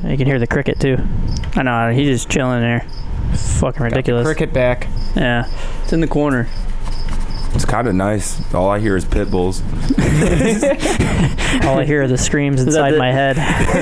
You can hear the cricket too. I know, he's just chilling there. Fucking ridiculous. Got the cricket back. Yeah, it's in the corner. It's kind of nice. All I hear is pit bulls. All I hear are the screams inside my head.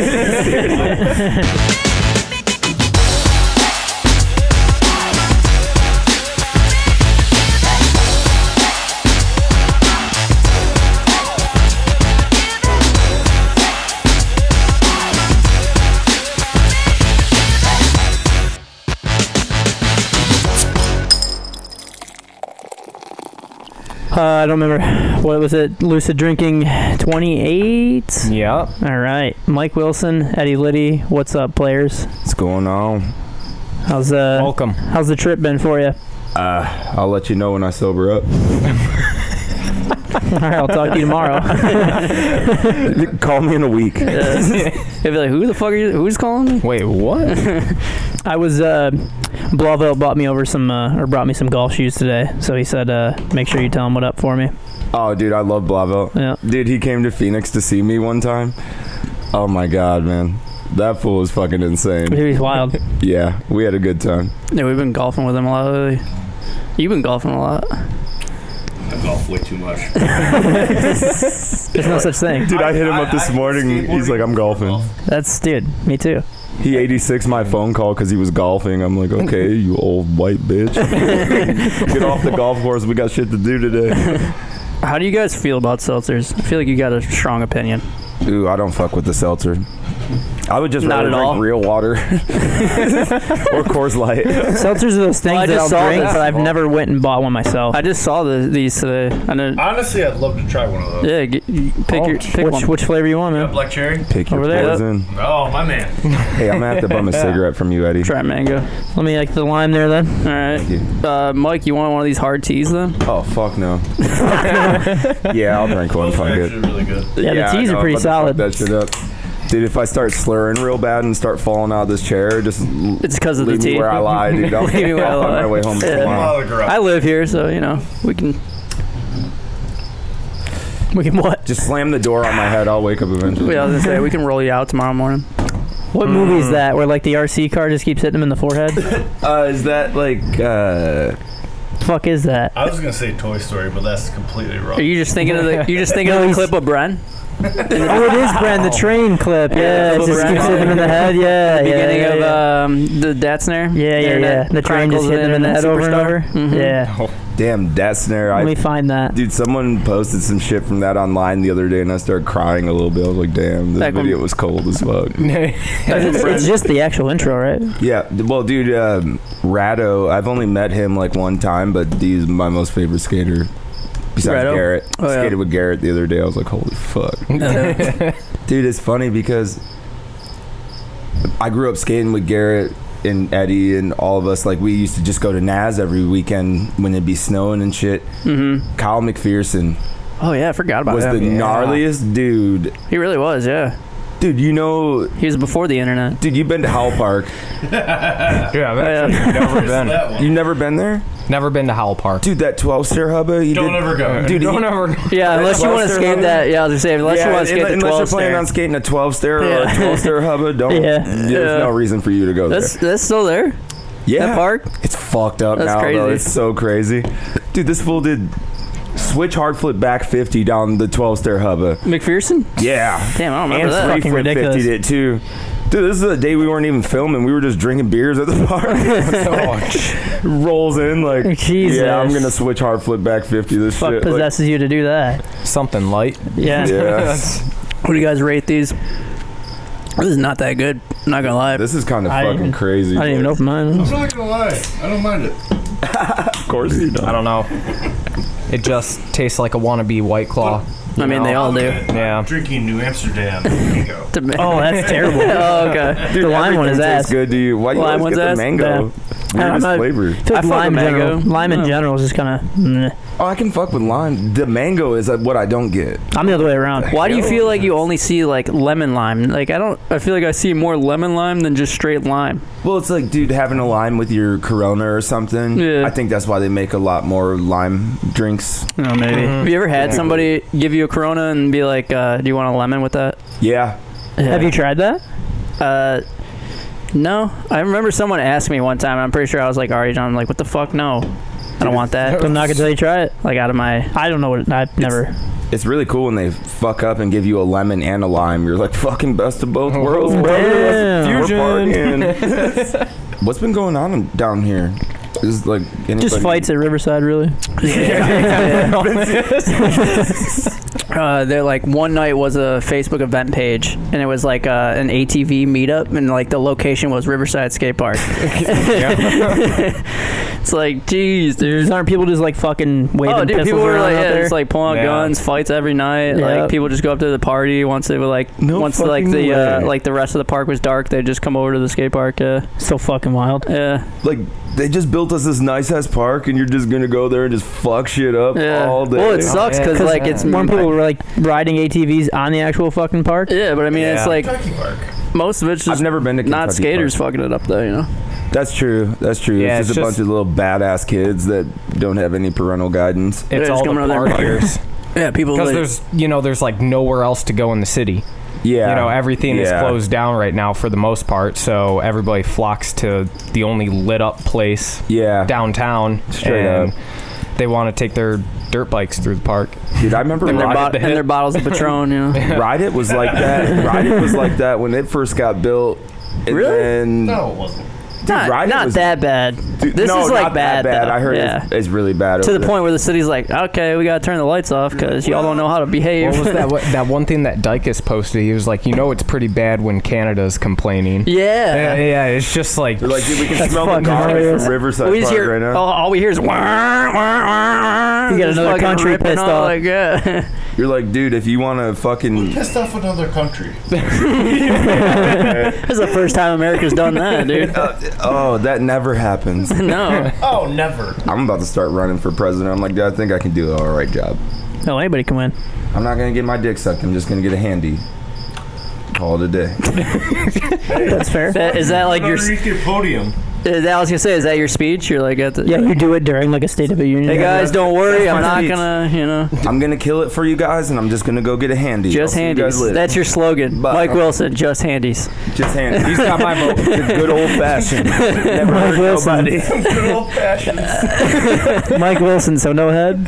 I don't remember. What was it? Lucid Drinking 28? Yeah. All right. Mike Wilson, Eddie Liddy. What's up, players? What's going on? How's Welcome. How's the trip been for you? I'll let you know when I sober up. All right, I'll talk to you tomorrow. Call me in a week. They'd be like, who the fuck are you? Who's calling me? Wait, what? I was, Blauville brought me some golf shoes today. So he said, make sure you tell him what up for me. Oh, dude, I love Blauville. Yeah. Dude, he came to Phoenix to see me one time. Oh, my God, man. That fool was fucking insane. He's wild. Yeah, we had a good time. Yeah, we've been golfing with him a lot lately. You've been golfing a lot. I golf way too much. There's no such thing. Dude, I hit him up this morning. He's like, I'm golfing. That's, dude, me too. He 86 my phone call because he was golfing. I'm like, okay, you old white bitch. Get off the golf course. We got shit to do today. How do you guys feel about seltzers? I feel like you got a strong opinion. Ooh, I don't fuck with the seltzer. I would just Not rather at all. drink real water or Coors Light. Seltzers are those things I that just I'll saw drink, this. but I've never went and bought one myself. I just saw these today. I know. Honestly, I'd love to try one of those. Yeah, pick one. Which flavor you want, man? Black cherry? Pick your Over there. poison. Oh, my man. Hey, I'm gonna have to bum a cigarette from you, Eddie. Try mango. Let me like the lime there then. All right. Mike, you want one of these hard teas then? Oh fuck no. Yeah, I'll drink one. Those are Fuck actually it. really good. Yeah, the I teas know, are pretty I'm about to fuck solid. that shit up. Dude, if I start slurring real bad and start falling out of this chair, just It's because of the leave me tea. where I lie, dude. I'll Leave me where I I'll find lie. my way home Yeah. tomorrow. Out of the garage. I live here, so you know we can. We can what? Just slam the door on my head. I'll wake up eventually. Yeah, I was gonna say we can roll you out tomorrow morning. What movie is that? Where like the RC car just keeps hitting him in the forehead? Is that like Fuck is that? I was going to say Toy Story, but that's completely wrong. Are you just thinking of the? You just thinking No, of the he's- clip of Bren? Oh, it is Bren, the train clip. Yeah, it the just Bren keeps hitting him in the head. Yeah, yeah, Beginning yeah, of yeah. the Dat Snare. Yeah, yeah, yeah. The train just hitting him in the head over and over. Mhm. Yeah. damn that snare? Let me find that. Dude, someone posted some shit from that online the other day, and I started crying a little bit. I was like, damn, this Back when- video was cold as fuck. It's just the actual intro, right? Yeah, well, dude, Rado, I've only met him like one time, but he's my most favorite skater. Besides Rado? Garrett. Oh, yeah. Skated with Garrett the other day. I was like, holy fuck. Dude, it's funny because I grew up skating with Garrett and Eddie and all of us. Like, we used to just go to Naz every weekend when it'd be snowing and shit. Mm-hmm. Kyle McPherson Oh yeah, I forgot about was him. the gnarliest dude. He really was. Yeah, Dude, you know, he was before the internet. dude, you've been to Howell Park. Yeah, I've actually never been. That one. You've never been there? Never been to Howell Park. Dude, that 12-stair hubba, you Don't did, ever go. Dude, Don't ever. Yeah, unless you want to 12-stair skate hubba? that. Yeah, I was gonna say unless you want to skate the unless 12 you're planning on stair. skating a 12-stair or a Yeah. 12-stair hubba, don't. Yeah. There's Yeah. no reason for you to go That's there. still there. Yeah, That park. it's fucked up That's now, though. crazy. It's so crazy. Dude, this fool did switch hard flip back 50 down the 12-stair hubba. McPherson. Yeah. Damn, I don't And remember that. three Fucking flip ridiculous. 50 did too. Dude, this is a day we weren't even filming. We were just drinking beers at the park. Rolls in like, Jesus. yeah, I'm gonna switch hard flip back 50. This Fuck shit. possesses you to do that? Something light. Yeah. Yeah. What do you guys rate these? This is not that good. I'm not gonna lie. This is kind of I fucking didn't- crazy. I didn't even open mine. I'm not going to lie. I don't mind it. Of course you don't. I don't know. It just tastes like a wannabe White Claw. I mean, they all do. Yeah. I'm drinking New Amsterdam mango. Oh, that's terrible. Oh, okay. Dude, The lime one is everything tastes ass. good to you. Why do you Lime always one's get the ass? mango? I don't Weirdest know. flavor. I feel I like fuck lime, with in general, mango. lime in No. general is just kind of. Oh, I can fuck with lime. The mango is what I don't get. I'm the other way around. Why do you feel like you only see like lemon lime? Like I feel like I see more lemon lime than just straight lime. Well, it's like, dude, having a lime with your Corona or something. Yeah. I think that's why they make a lot more lime drinks. Oh, maybe. Have you ever had Yeah. somebody give you a Corona and be like, "Do you want a lemon with that?" Yeah. Have you tried that? No. I remember someone asked me one time, and I'm pretty sure I was like, already done. I'm like, what the fuck? No. I don't want that. I'm not gonna tell you try it. Like out of my, I don't know what I've never. It's really cool when they fuck up and give you a lemon and a lime. You're like, fucking best of both worlds, brother. Damn. We're partying. What's been going on down here? Is like anybody... Just fights at Riverside, really. They're like, one night was a Facebook event page, and it was like an ATV meetup, and like the location was Riverside Skate Park. It's like, geez, dude. Aren't people just like fucking waving Oh, dude, pistols people were around like, out yeah, there? just like pulling out guns, fights every night. Yeah. Like people just go up to the party once they were like, No once like fucking the way. like the rest of the park was dark, they just come over to the skate park. So fucking wild. Yeah, Like, they just built us this nice-ass park, and you're just gonna go there and just fuck shit up yeah. all day. Well, it sucks because Yeah. like it's More people were like riding ATVs on the actual fucking park. yeah, but I mean it's Yeah. like Kentucky Park. most of it's I've just never been to Kentucky not skaters Park. fucking it up though, you know. That's true. That's true. Yeah, it's just a bunch of little badass kids that don't have any parental guidance. It's just all the coming out there. partiers. Yeah, people Because like, there's like nowhere else to go in the city. Yeah. You know, everything is Yeah. closed down right now for the most part, so everybody flocks to the only lit up place Yeah. downtown. Straight and up. they want to take their dirt bikes through the park. Dude, I remember and Ride their bottles of Patron, you know. Ride It was like that. Ride It was like that when it first got built. And Really? Then, No, it wasn't. Not, Ride It not was- that bad. Dude, This no, is like not that bad. bad. Though. I heard yeah. it's really bad. To over the there. point where the city's like, okay, we gotta turn the lights off because y'all don't know how to behave. What was that? That one thing that Dykus posted? He was like, it's pretty bad when Canada's complaining. yeah. Yeah, it's just like They're like, dude, we can That's smell the fucking garbage hilarious. from Riverside We just Park hear, right now. all we hear is wah, wah, wah. You got Just another fucking country ripping pissed off, off. Like, yeah. You're like, dude, if you want to fucking... Pissed off another country. This is the first time America's done that, dude. oh, that never happens. No. Oh, never. I'm about to start running for president. I'm like, dude, I think I can do an all right job. No, anybody can win. I'm not going to get my dick sucked. I'm just going to get a handy. Call it a day. That's fair. Is that like your? Underneath your podium. Is that, I was gonna say, is that your speech? You're like at the. Yeah, you do it during like a State of the Union. Hey guys, don't worry. I'm my not speech. gonna, I'm going to kill it for you guys, and I'm just going to go get a handy. just I'll see you guys handies. later. That's your slogan, But- Mike Wilson. Just handies. Just handy. He's got my vote. The good old fashioned. Never Mike hurt Wilson. nobody. Good old fashioned. Mike Wilson, so no head.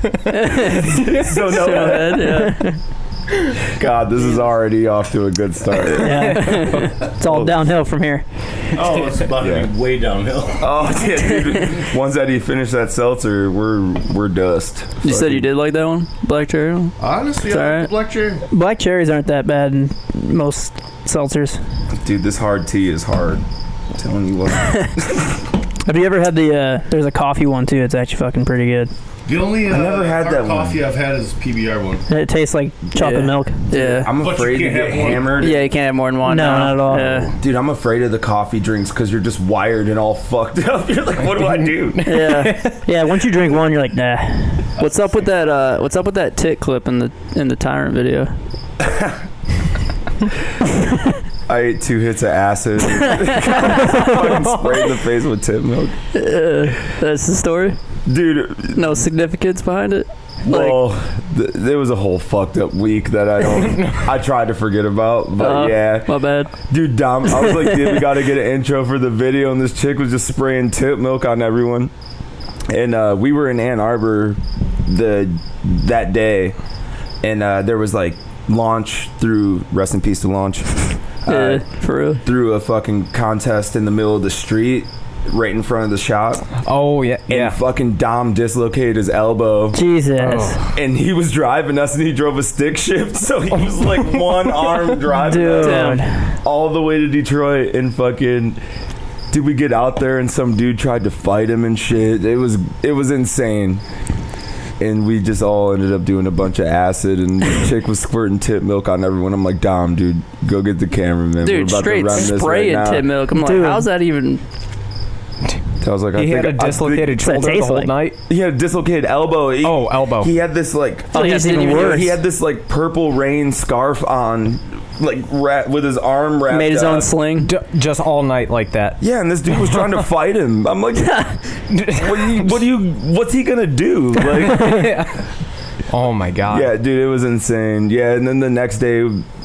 So Go no. ahead. Yeah. God, this is already off to a good start. Yeah, it's all downhill from here. Oh, it's about Yeah. to be way downhill. Oh yeah, dude. Once that he finished that seltzer, we're dust. You said you did like that one, Black Cherry. Honestly, It's I like alright. the black cherry. Black cherries aren't that bad in most seltzers. Dude, this hard tea is hard. I'm telling you what. Have you ever had the? There's a coffee one too. It's actually fucking pretty good. The only I never had hard that one. coffee I've had is PBR one. And it tastes like chocolate Yeah. milk. Yeah. I'm But you afraid to can't get have one. hammered. Yeah, you can't have more than one. No, not at all. Yeah. Dude, I'm afraid of the coffee drinks because you're just wired and all fucked up. You're like, what do I do? Yeah. Yeah, once you drink one, you're like, nah. What's up with that? What's up with that tit clip in the Tyrant video? I ate 2 hits of acid. Fucking sprayed in the face with tip milk. That's the story. Dude, No significance behind it. well, there was a whole fucked up week that I tried to forget about, but yeah. My bad. Dude, Dom, I was like, dude, we got to get an intro for the video, and this chick was just spraying tip milk on everyone. And we were in Ann Arbor that day, and there was like launch through, rest in peace to launch, Yeah, for real. through a fucking contest in the middle of the street, right in front of the shop. Oh yeah, And yeah. fucking Dom dislocated his elbow. Jesus. Oh. And he was driving us, and he drove a stick shift, so he was like one arm driving Dude. us all the way to Detroit. And fucking, did we get out there, and some dude tried to fight him and shit. It was insane. And we just all ended up doing a bunch of acid, and the chick was squirting tip milk on everyone. I'm like, Dom, dude, go get the cameraman. Dude, straight spraying tip milk. I'm like, Dude. how's that even? I was like, He had a dislocated What's that shoulder the taste whole like? night. He had a dislocated elbow. Oh, elbow. He had this like Oh, that's he didn't even even worse. he had this like purple rain scarf on, like with his arm wrapped. Made his own up. sling. Just all night like that. Yeah, and this dude was trying to fight him. I'm like, what's he gonna do? Like, Oh my god. yeah, dude, it was insane. Yeah, and then the next day,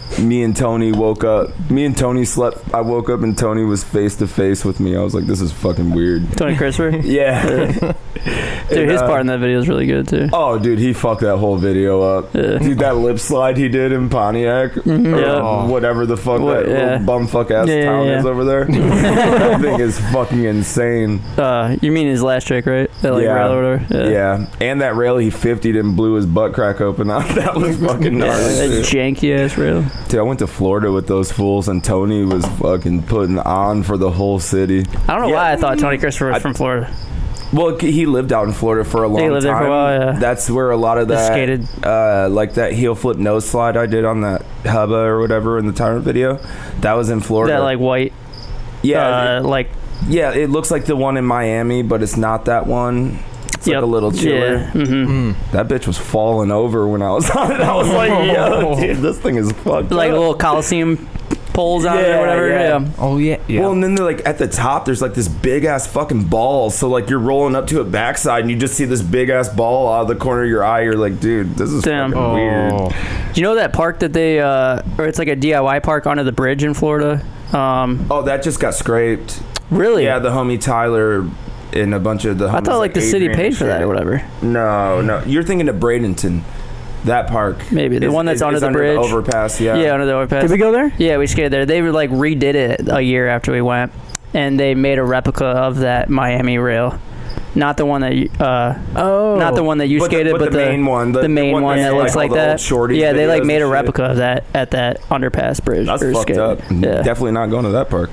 me and Tony woke up. Me and Tony slept. I woke up and Tony was face to face with me. I was like, this is fucking weird. Tony Christopher. Yeah. Dude, his part in that video is really good too. Oh, dude, he fucked that whole video up. Yeah. Dude, that lip slide he did in Pontiac, or Yeah. whatever the fuck What- that yeah. little bumfuck ass Yeah, town yeah. is over there. That thing is fucking insane. You mean his last trick, right? That like Yeah. rail or whatever. Yeah. And that rail he 50'd and blew his butt crack open on. That was fucking Yeah, gnarly. that janky ass rail. Dude, I went to Florida with those fools, and Tony was fucking putting on for the whole city. I don't know Yeah. why I thought Tony Christopher was from Florida. Well, he lived out in Florida for a long time. He lived there for a while, yeah. That's where a lot of Just that, skated. like that heel flip nose slide I did on that Hubba or whatever in the Tyrant video, that was in Florida. That like white. yeah, Like yeah, it looks like the one in Miami, but it's not that one. It's like a little chiller. Yeah. Mm-hmm. That bitch was falling over when I was on it. I was like, yo, dude, this thing is fucked Like up. little Coliseum poles on it Yeah, or whatever. yeah. Yeah. Oh yeah, yeah. Well, and then they're like at the top, there's like this big ass fucking ball. So like you're rolling up to a backside and you just see this big ass ball out of the corner of your eye. You're like, dude, this is Damn. fucking weird. Oh. Do you know that park that they, or it's like a DIY park under the bridge in Florida? Oh, that just got scraped. Really? Yeah, the homie Tyler and a bunch of the homies, I thought like the city Adrian paid and for that shit. or whatever. No. You're thinking of Bradenton. That park. Maybe. The one that's under the bridge. overpass, yeah. Yeah, under the overpass. Did we go there? Yeah, we skated there. They were like redid it a year after we went, and they made a replica of that Miami rail. Not the one that you, not the one that you skated, but the main one. the main one that looks like that. Yeah, they like made a replica of that at that underpass bridge. That's or fucked skating. up. Yeah. Definitely not going to that park.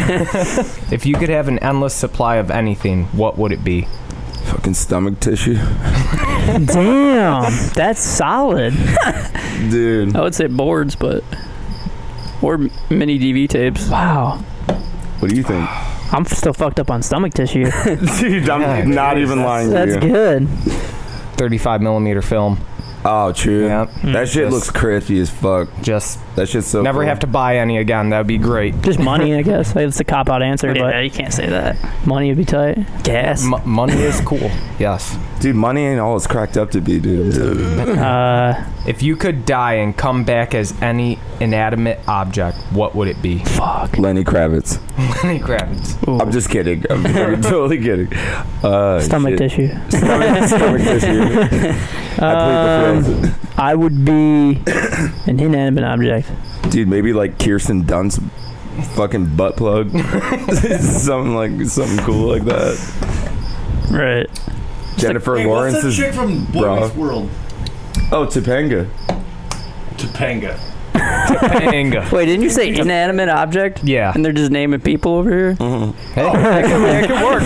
If you could have an endless supply of anything, what would it be? Fucking stomach tissue. Damn, that's solid. Dude. I would say boards, but or mini DV tapes. Wow, What do you think? I'm still fucked up on stomach tissue. Dude, I'm not even lying to That's you. good. 35 millimeter film. Oh, true. Yeah. That shit Just- looks crispy as fuck. Just That shit's so never cool. have to buy any again. That would be great. Just money, I guess. It's a cop out answer, Yeah, but you can't say that. money would be tight. Gas. Money is cool. Yes. Dude, money ain't all it's cracked up to be, dude. I'm telling you. If you could die and come back as any inanimate object, what would it be? Fuck. Lenny Kravitz. Lenny Kravitz. I'm just kidding. I'm totally kidding. Stomach shit. tissue. Stomach tissue. I plead the fifth. I would be an inanimate object. Dude, maybe like Kirsten Dunst's fucking butt plug. something cool like that. Right. Jennifer Hey, what's that Lawrence's chick from Boy bra. Meets World? Oh, Topanga. Topanga. Topanga. Wait, didn't you say inanimate object? Yeah. And they're just naming people over here? Hey, that could work.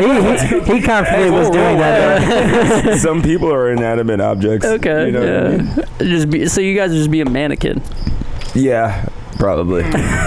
He confidently was doing that. Some people are inanimate objects. Okay. You know what I mean? Just be, so you guys would just be a mannequin. Yeah, probably.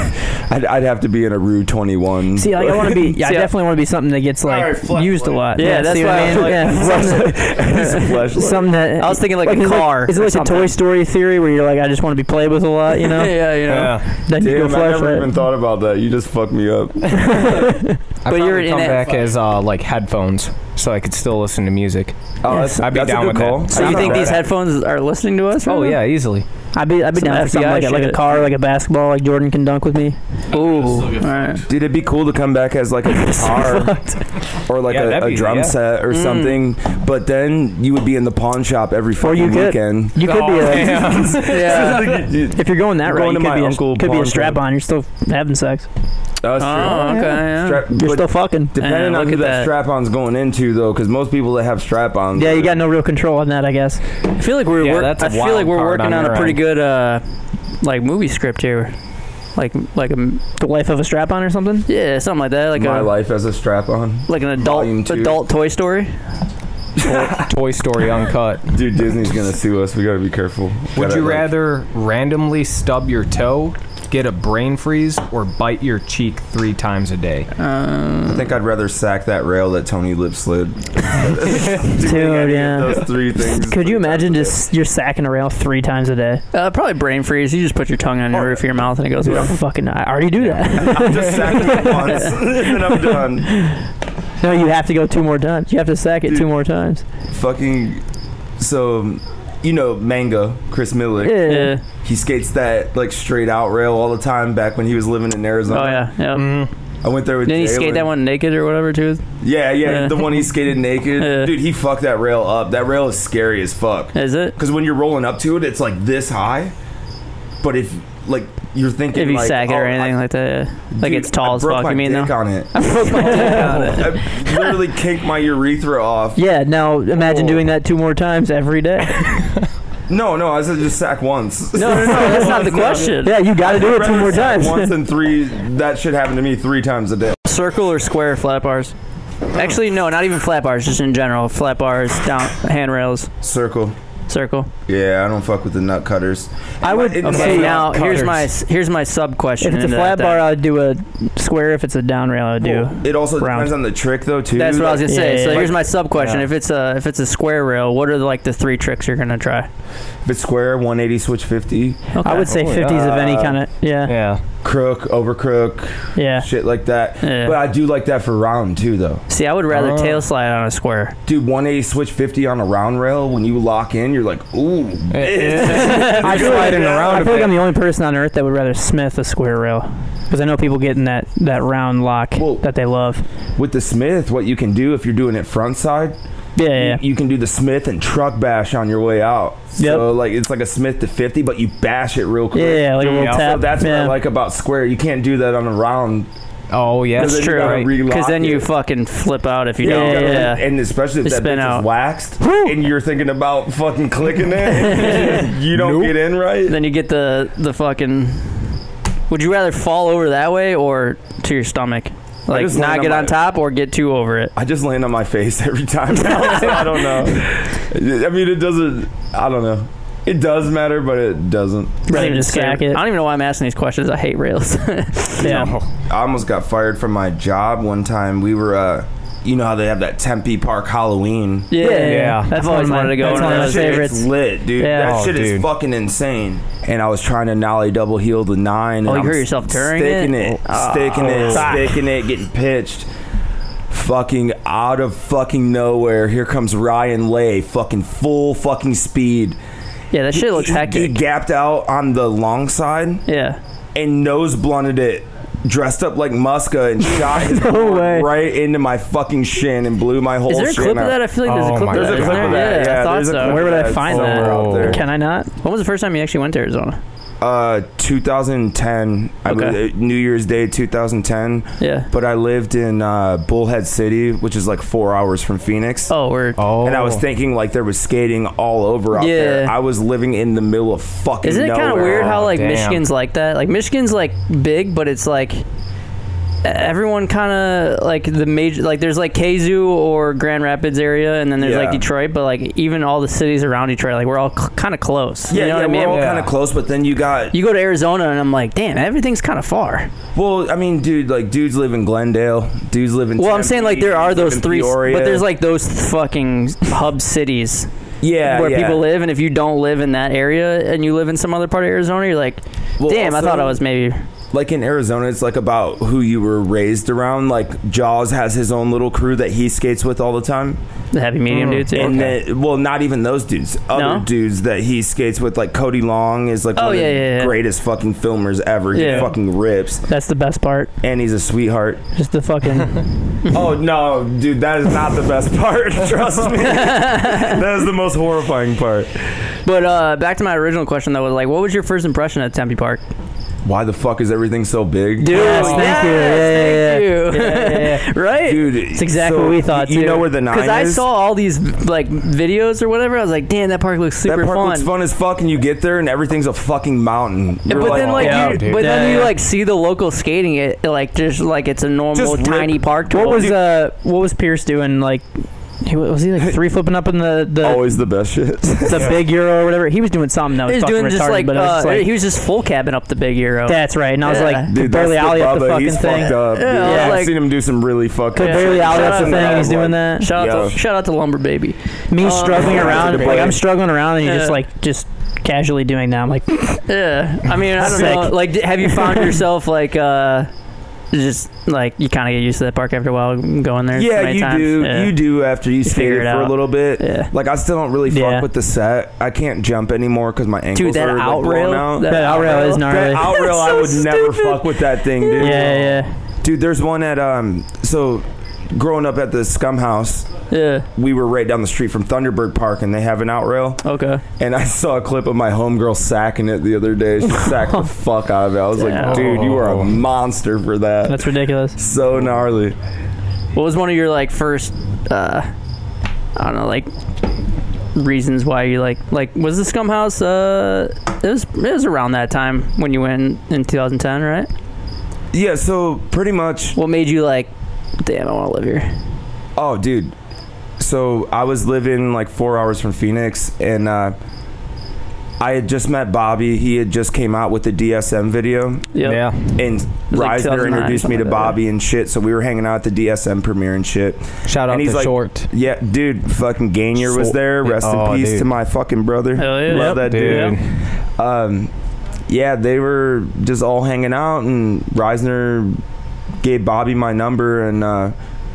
I'd have to be in a Rue 21. See, like, I want to be. Yeah, I See, definitely want to be something that gets like Alright, flashlight. used a lot. Yeah, that's see what why I I mean. was Yeah, Flashlight. something that I was thinking like a is it car. Is it or like a something. Toy Story theory where you're like, I just want to be played with a lot, you know? Yeah, you know. Yeah. Then you go Damn, I never flashlight. even thought about that. You just fucked me up. I'd But you're probably in come it- back as like headphones, so I could still listen to music. Oh, Yes. I'd be that's down a good with call. that. So you Not think bad. these headphones are listening to us? Right Oh now? yeah, easily. I'd be Some down for something FBI like a shit. car, like a basketball, like Jordan can dunk with me. Ooh. Still get All right. Dude, it'd be cool to come back as like a guitar or like Yeah, that'd a be- drum yeah. set or something. But then you would be in the pawn shop every Or you fucking could. weekend. You could be a. Yeah. If you're going that I'm route, going you to could my be uncle a, could be a pawn strap shop. on. You're still having sex. That's true. Oh, okay. Yeah. Strap- You're but still fucking. depending Yeah, on look who at that that. strap-on's going into, though, because most people that have strap-ons. Yeah, you got no real control on that, I guess. I feel like we're. Yeah, work- that's a I feel wild like we're card working on on a your pretty end. good, like movie script here. Like a The life of a strap on or something? yeah, something like that. Like My a life as a strap-on. like an Volume 2. adult Toy Story. Toy Story Uncut. Dude, Disney's gonna sue us. We gotta be careful. Would Gotta, you like- rather randomly stub your toe, get a brain freeze, or bite your cheek 3 times a day? I think I'd rather sack that rail that Tony lip slid. Dude, yeah. Those 3 things. Could you imagine just you're sacking a rail 3 times a day? Probably brain freeze. You just put your tongue on the roof of your mouth and it goes away. Fucking, I already do that. I'm just sacking it once, and I'm done. No, you have to go 2 more times. You have to sack it Dude. 2 more times. Fucking. So, you know, Mango, Chris Miller. Yeah. He skates that like straight out rail all the time back when he was living in Arizona. Oh yeah, yeah. I went there with Didn't he Jalen. skate that one naked or whatever too? Yeah, the one he skated naked. Yeah. Dude, he fucked that rail up. That rail is scary as fuck. Is it? Because when you're rolling up to it, it's like this high. But if like you're thinking, If you like, sack it or anything like that, yeah. Like dude, it's tall I as broke fuck. my You mean dick though? on it. I broke my dick on it. I literally kinked my urethra off. Yeah. Now imagine Oh. doing that 2 more times every day. No, I said just sack once. No, that's not the question. Yeah, you got to do it 2 more Sack times. Once and 3. That shit happened to me 3 times a day. Circle or square flat bars? Actually, no, not even flat bars. Just in general, flat bars, down handrails, Circle. circle. Yeah, I don't fuck with the nut cutters. I would- It- Okay, it- now cutters. here's my sub question. If it's a into flat that bar, then. I'd do a square. If it's a down rail, I'd do. Well, it also round. depends on the trick though too. That's what I was gonna say. Yeah, So yeah. here's my sub question: Yeah. if it's a square rail, what are the 3 tricks you're gonna try? If it's square, 180 switch 50, I would say Oh, 50s of any kind of. Yeah. Yeah. crook, over crook, Yeah. shit like that. Yeah. But I do like that for round too though. See, I would rather tail slide on a square. Dude, 180 switch 50 on a round rail, when you lock in, you're like, ooh. I feel like, sliding around I a feel like bit. I'm the only person on earth that would rather smith a square rail. Because I know people get in that round lock Well- that they love. With the Smith, what you can do if you're doing it front side, Yeah. you can do the Smith and truck bash on your way out. Yep. So like it's like a Smith to 50, but you bash it real quick. Yeah, like a little Yeah. tap. So that's what yeah. I like about square. You can't do that on a round. Oh, yeah. That's That's then you true. gotta relock Because then you it. fucking flip out if you Yeah, don't. yeah, Yeah. And especially if Just that spin bitch out. is waxed and you're thinking about fucking clicking it, you don't get in right. Then you get the fucking. Would you rather fall over that way or to your stomach? Like just not land get on on my- top or get 2 over it. I just land on my face every time now, so I don't know. I mean, it doesn't. I don't know. It does matter, but it doesn't. Rather than just sack it. I don't even know why I'm asking these questions. I hate rails. Yeah. I almost got fired from my job one time. We were, you know how they have that Tempe Park Halloween. Yeah. That's I've always one of wanted to go That's to one of that my shit. favorites. It's lit, dude. Yeah. That Oh, shit is dude. fucking insane. And I was trying to nollie double heel the 9. Oh, and you I'm hurt yourself during sticking it? sticking it, fuck. sticking it, getting pitched. Fucking out of fucking nowhere. Here comes Ryan Lay, fucking full fucking speed. Yeah, that shit looks He hectic. gapped out on the long side Yeah. and nose blunted it. Dressed up like Muska and shot his No board way. right into my fucking shin and blew my whole Is there a shin clip out. of that? I feel like there's a Oh clip my of that. There's a isn't clip of there? that. Yeah, I thought there's a so. clip Where would of I that find somewhere that? out there. Can I not? When was the first time you actually went to Arizona? 2010. I Okay. moved, New Year's Day 2010. Yeah. But I lived in Bullhead City, which is like 4 hours from Phoenix. Oh, we're. Oh. And I was thinking like there was skating all over out Yeah. there. I was living in the middle of fucking Isn't it kind of nowhere. weird how like Damn. Michigan's like that? Like Michigan's like big, but it's like everyone kind of like the major. Like there's like Kazoo or Grand Rapids area, and then there's like Yeah. Detroit. But like even all the cities around Detroit, like we're all kind of close. Yeah, you know what I we're mean? all Yeah. kind of close, but then you got You go to Arizona, and I'm like, damn, everything's kind of far. well, I mean, dude, like dudes live in Glendale, dudes live in. Well, I'm Tempe, saying like there are dudes live those in 3, Peoria. but there's like those fucking hub cities yeah, where yeah. people live, and if you don't live in that area and you live in some other part of Arizona, you're like, Well, damn, I also, thought I was maybe. like in Arizona, it's like about who you were raised around. Like Jaws has his own little crew that he skates with all the time. The heavy medium dude too. And then, well, not even those dudes. Other No? dudes that he skates with, like Cody Long, is like Oh, one of yeah, the yeah, yeah. greatest fucking filmers ever. He Yeah. fucking rips, That's the best part. and he's a sweetheart. Just the fucking. Oh no, dude, that is not the best part. Trust me, that is the most horrifying part. But back to my original question though, was like, what was your first impression at Tempe Park? Why the fuck is everything so big? Dude, Yes, thank you. thank you. Yeah. Right? Dude, It's exactly what we thought, You too. know where the 9 is? Because I saw all these like videos or whatever. I was like, damn, that park looks super that park fun. looks fun as fuck, and you get there and everything's a fucking mountain. You're But then, like, yeah, you, dude. but then Yeah, you yeah. like see the local skating it like just like it's a normal Just rip- tiny park. What was Dude, what was Pierce doing? Like, was he like 3 flipping up in the always the best shit. the big euro or whatever? He was doing something that was he was fucking doing just retarded, like, but it was just like he was just full cabbing up the big euro. that's right. And I was Yeah. like, could Dude, barely that's alley up the Bubba. fucking He's thing. fucked up. Yeah, dude. I was I've like- seen him do some really fucked Could up. barely shit. alley up Shout the out thing, and he's to doing Bubba. that. Shout out to Lumber Baby. Me struggling yeah, around, that's a like good I'm play. struggling around, and he's Yeah. just casually doing that. I'm like, Yeah, I mean, I don't Sick. know. Like, have you found yourself like just like you kind of get used to that park after a while going there. Yeah, many you times. do. Yeah. You do after you skate figure it it for a out. little bit. Yeah. Like I still don't really fuck with the set. I can't jump anymore because my ankles Dude, that are like, out blown rail, out. that That out rail is gnarly. That out rail, I would never fuck with that thing, dude. Yeah. Dude, there's one at so growing up at the Scum House, Yeah. we were right down the street from Thunderbird Park, and they have an out rail. Okay. And I saw a clip of my homegirl sacking it the other day. She sacked the fuck out of it. I was Damn. like, dude, you are a monster for that. That's ridiculous. So gnarly. What was one of your like first? I don't know, like reasons why you like was the Scum House? It was around that time when you went in 2010, right? Yeah, so pretty much. What made you like, damn, I want to live here? Oh, dude. So I was living like 4 hours from Phoenix, and I had just met Bobby. He had just came out with the DSM video. Yep. Yeah. And like Reisner 2009, introduced me to something like that. Bobby and shit, so we were hanging out at the DSM premiere and shit. Shout out And he's to like, Short. Yeah, dude, fucking Gainier was So- there. Rest Oh, in peace dude. to my fucking brother. Hell yeah. Love that dude. Dude. Yeah, they were just all hanging out, and Reisner gave Bobby my number, and I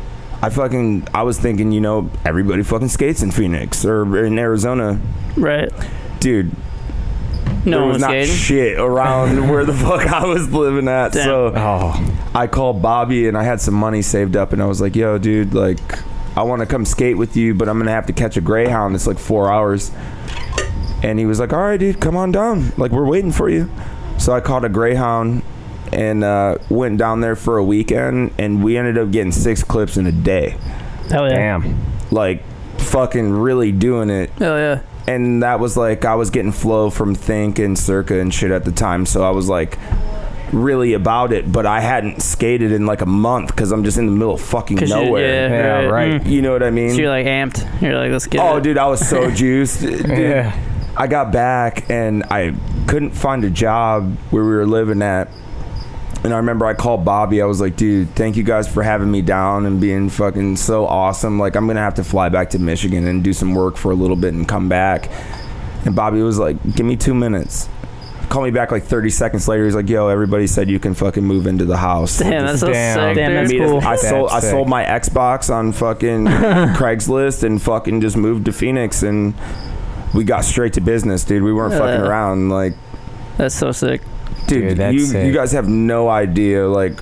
was thinking, you know, everybody fucking skates in Phoenix or in Arizona. Right. Dude, No there one was was not skating. shit around where the fuck I was living at. Damn. So Oh. I called Bobby, and I had some money saved up, and I was like, yo, dude, like, I want to come skate with you, but I'm going to have to catch a Greyhound. It's like 4 hours. And he was like, all right, dude, come on down. Like, we're waiting for you. So I caught a Greyhound and went down there for a weekend, and we ended up getting 6 clips in a day. Hell yeah. Damn. Like, fucking really doing it. Hell yeah. And that was like, I was getting flow from Think and Circa and shit at the time, so I was like really about it, but I hadn't skated in like a month because I'm just in the middle of fucking 'Cause nowhere. Yeah, right. You know what I mean? So you're like amped. You're like, let's get Oh, it. dude, I was so juiced. Dude, Yeah. I got back and I couldn't find a job where we were living at. And I remember I called Bobby. I was like, dude, thank you guys for having me down and being fucking so awesome. Like, I'm going to have to fly back to Michigan and do some work for a little bit and come back. And Bobby was like, give me 2 minutes. Call me back like 30 seconds later. He's like, yo, everybody said you can fucking move into the house. Damn, that's so Damn. sick. Damn, that's dude. cool. I sold That's sold sick. my Xbox on fucking Craigslist and fucking just moved to Phoenix, and we got straight to business, dude. We weren't fucking around. Like, That's so sick. dude, that's you sick. guys have no idea. Like,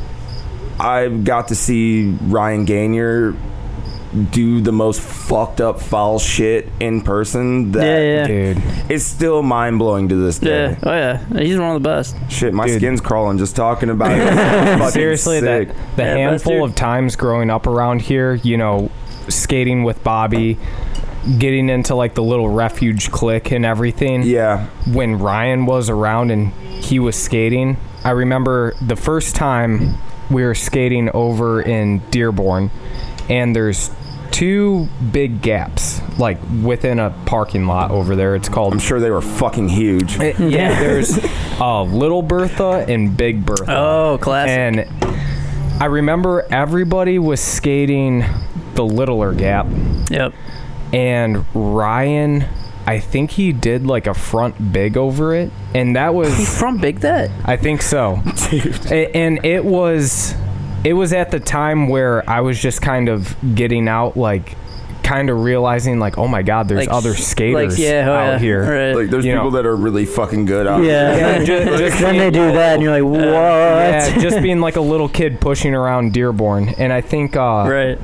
I got to see Ryan Gainier do the most fucked up foul shit in person that Yeah. Dude. is still mind blowing to this day. Yeah. Oh yeah. He's one of the best. Shit, my Dude. skin's crawling just talking about it. Fucking Seriously, sick. the Yeah, handful dude. of times growing up around here, you know, skating with Bobby, getting into like the little refuge clique and everything. Yeah. When Ryan was around and he was skating, I remember the first time we were skating over in Dearborn, and there's 2 big gaps like within a parking lot over there. It's called I'm sure they were fucking huge. yeah, there's Little Bertha and Big Bertha. Oh, classic. And I remember everybody was skating the littler gap, Yep. and Ryan, I think he did like a front big over it, and that He was, from Big That. I think so. And it was at the time where I was just kind of getting out, like kind of realizing like, oh my God, there's Like, other skaters Like, yeah, oh, out yeah. here. Right. Like, there's You people know. that are really fucking good out Yeah. Just Then they do that, and you're like, what? yeah, just being like a little kid pushing around Dearborn. And I think Right.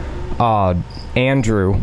Andrew,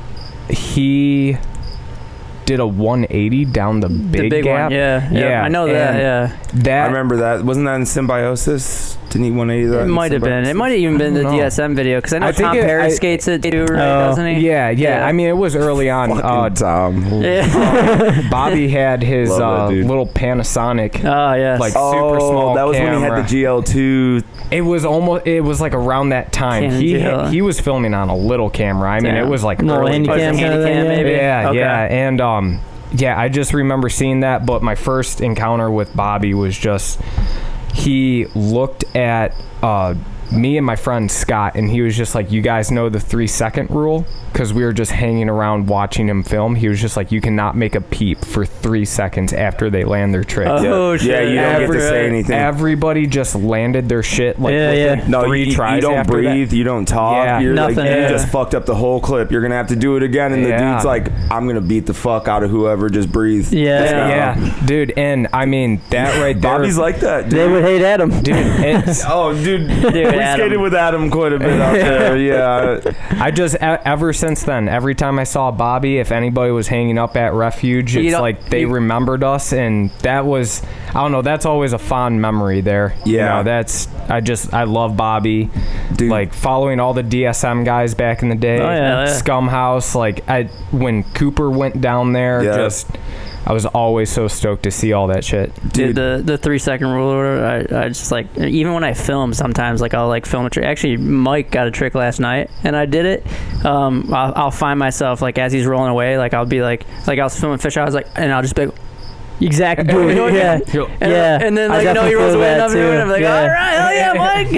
he did a 180 down the The big big gap. one. Yeah. Yeah, I know that. and Yeah. That I remember that. Wasn't that in Symbiosis? Didn't he 180 that? It in might have been. Symbiosis? It might have even been the No. DSM video because I know I think Tom it- Paris I- skates it too, right? Oh. Doesn't he? yeah. Yeah. I mean, it was early on. Fucking Tom. Yeah. Bobby had his Love that dude. little Panasonic. Oh yes. Like, Oh, super small that was when he camera. had the GL2. It was like around that time. Canon GL. He was filming on a little camera. I mean, Damn. it was like Little early. handy Oh, it's a cam kind of handy thing, cam, maybe? Yeah, Okay. yeah, and yeah, I just remember seeing that. But my first encounter with Bobby was just he looked at me and my friend Scott, and he was just like, you guys know the 3-second rule? Because we were just hanging around watching him film. He was just like, you cannot make a peep for 3 seconds after they land their trick. Oh, shit. Yeah, you don't get to say anything. Everybody just landed their shit like Yeah, within yeah. No, 3 you tries don't after breathe, you don't talk. Yeah. You're Nothing, like, yeah. you just fucked up the whole clip. You're gonna have to do it again, and the Yeah. dude's like, I'm gonna beat the fuck out of whoever. Just breathe. Yeah. That. Yeah, dude, and I mean that right there. Bobby's like that, dude. They would hate Adam. dude, it's, Oh, dude, we Adam. skated with Adam quite a bit out there. Yeah, I just ever since then, every time I saw Bobby, if anybody was hanging up at Refuge, You it's don't- like they remembered us, and that was, I don't know, that's always a fond memory there. Yeah. You know, I love Bobby. dude. Like following all the DSM guys back in the day. Oh, yeah. Scum House. Like when Cooper went down there, Yeah. I was always so stoked to see all that shit. Dude, dude. the 3-second rule or whatever, I just like, even when I film sometimes, like I'll like film a trick. Actually, Mike got a trick last night and I did it. I'll find myself like as he's rolling away, like I'll be like I was filming fish, I was like, and I'll just be like, Exactly. Dude, yeah. and, Yeah. and then I like you know he definitely rolls feel away that enough, and I'm too. like, Yeah. all right, hell yeah,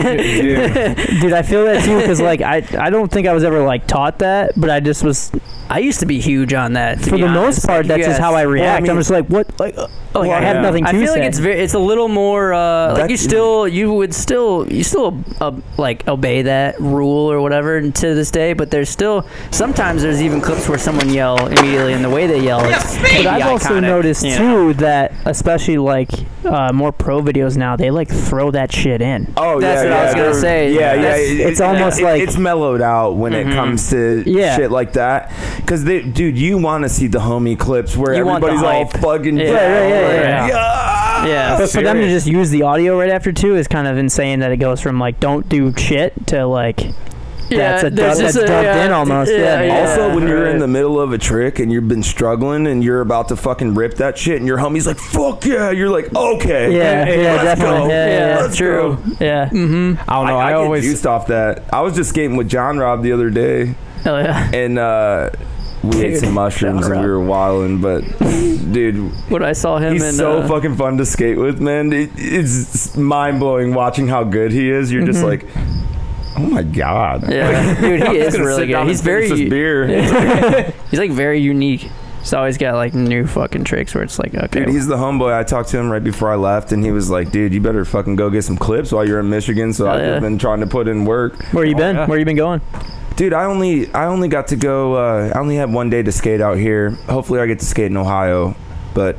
Mike. Dude, I feel that too because like I don't think I was ever like taught that, but I just was I used to be huge on that. To for be the honest. most part. Like, that's you just guys- how I react. mean- I'm just like, what? Like I have yeah. nothing to I feel say. like it's a little more like That- you still like obey that rule or whatever and to this day, but there's still sometimes there's even clips where someone yell immediately and the way they yell it's But I've also iconic, noticed you know? too that especially like more pro videos now, they like throw that shit in. Oh, That's yeah, what I was yeah. gonna say. Yeah, yeah. That's- it's almost like- it's mellowed out when it comes to Yeah. shit like that. Because, dude, you want to see the homie clips where You want the everybody's all hype. fucking Yeah. down, Yeah. like, Yeah. But for them to serious. just use the audio right after too is kind of insane. That it goes from like don't do shit to like that's there's just dubbed in almost. Yeah. Also, when you're right. in the middle of a trick and you've been struggling and you're about to fucking rip that shit and your homie's like, fuck yeah, you're like, okay. Yeah, yeah, let's definitely. go. Yeah, Let's true. go. Yeah. I don't know. I I get always juiced off that. I was just skating with John Rob the other day Hell yeah. and we ate some mushrooms John and we were wilding, but dude, When I saw him he's in so fucking fun to skate with, man. It's mind blowing watching how good he is. You're just like, oh my god. yeah, dude, he is Gonna really sit down good. He's and finish very this beer. he's like very unique. He's always got like new fucking tricks where it's like, okay, Dude, he's the homeboy. I talked to him right before I left, and he was like, "Dude, you better fucking go get some clips while you're in Michigan." So Hell I've yeah. been trying to put in work. Where you been? yeah. Where you been going? Dude, I only got to go. I only had one day to skate out here. Hopefully, I get to skate in Ohio, but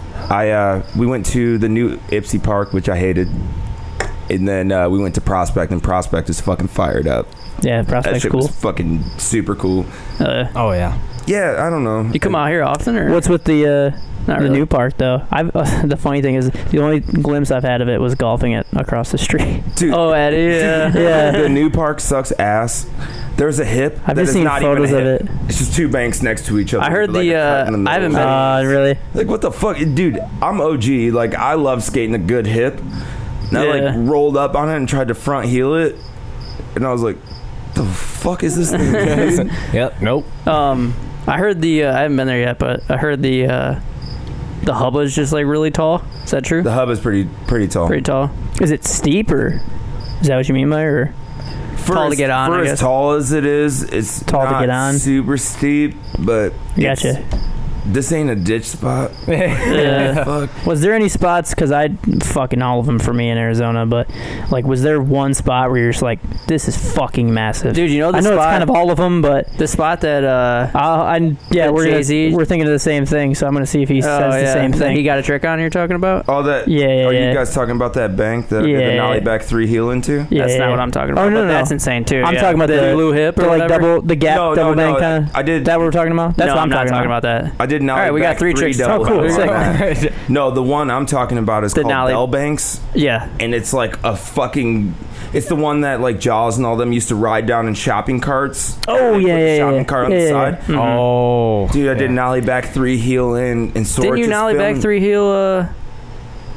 we went to the new Ipsy Park, which I hated, and then we went to Prospect, and Prospect is fucking fired up. Yeah, That Prospect's shit cool. was fucking super cool. oh yeah. Yeah, I don't know. you come out here often or What's with the not the really? new park though? I've the funny thing is the only glimpse I've had of it was golfing it across the street. Dude, Oh, Eddie, yeah. Yeah. the new park sucks ass. There's a hip. I've that just is seen not photos even a of hip. it. It's just two banks next to each other. I heard with, like, the, a cut in the I haven't middle. Really? Like, what the fuck? Dude, I'm OG. Like, I love skating a good hip. And I, Yeah. like, rolled up on it and tried to front heel it. And I was like, the fuck is this thing, dude? Yep. Nope. I heard the I haven't been there yet, but I heard the hub is just like really tall. Is that true? The hub is pretty tall. Pretty tall. Is it steep or is that what you mean by it? Or For tall to as- get on, For I as guess. tall as it is, it's Tall to not get on. super steep, but Gotcha. this ain't a ditch spot. Yeah. Fuck. Was there any spots? Because I fucking all of them for me in Arizona, but like, was there one spot where you're just like, this is fucking massive? Dude, you know the I know spot, it's kind of all of them, but the spot that yeah, we're Jay-Z? we're thinking of the same thing. So I'm gonna see if he says the same that thing. he got a trick on you're talking about? All that. Yeah, yeah, Are yeah. you guys talking about that bank that I did Yeah. the nollie back 3 heel into? Yeah, That's yeah, not yeah. what I'm talking about. Oh, no, but no. that's insane too. I'm yeah. talking about the blue hip or the like whatever. the gap No, double no, bank kind of. I did. That what we're talking about? That's no, what I'm not talking about that. I did nollie All right, we back got three tricks. double Oh, cool. banks. Sick. No, the one I'm talking about is The called nollie- Bell Banks, Yeah. and it's like a fucking. It's the one that like Jaws and all them used to ride down in shopping carts. Oh, Put yeah, the yeah, shopping yeah. cart on Yeah, the yeah, side. yeah. Oh. Dude, I did nollie back 3 heel in and Sorts. Didn't you is nollie back filmed- 3 heel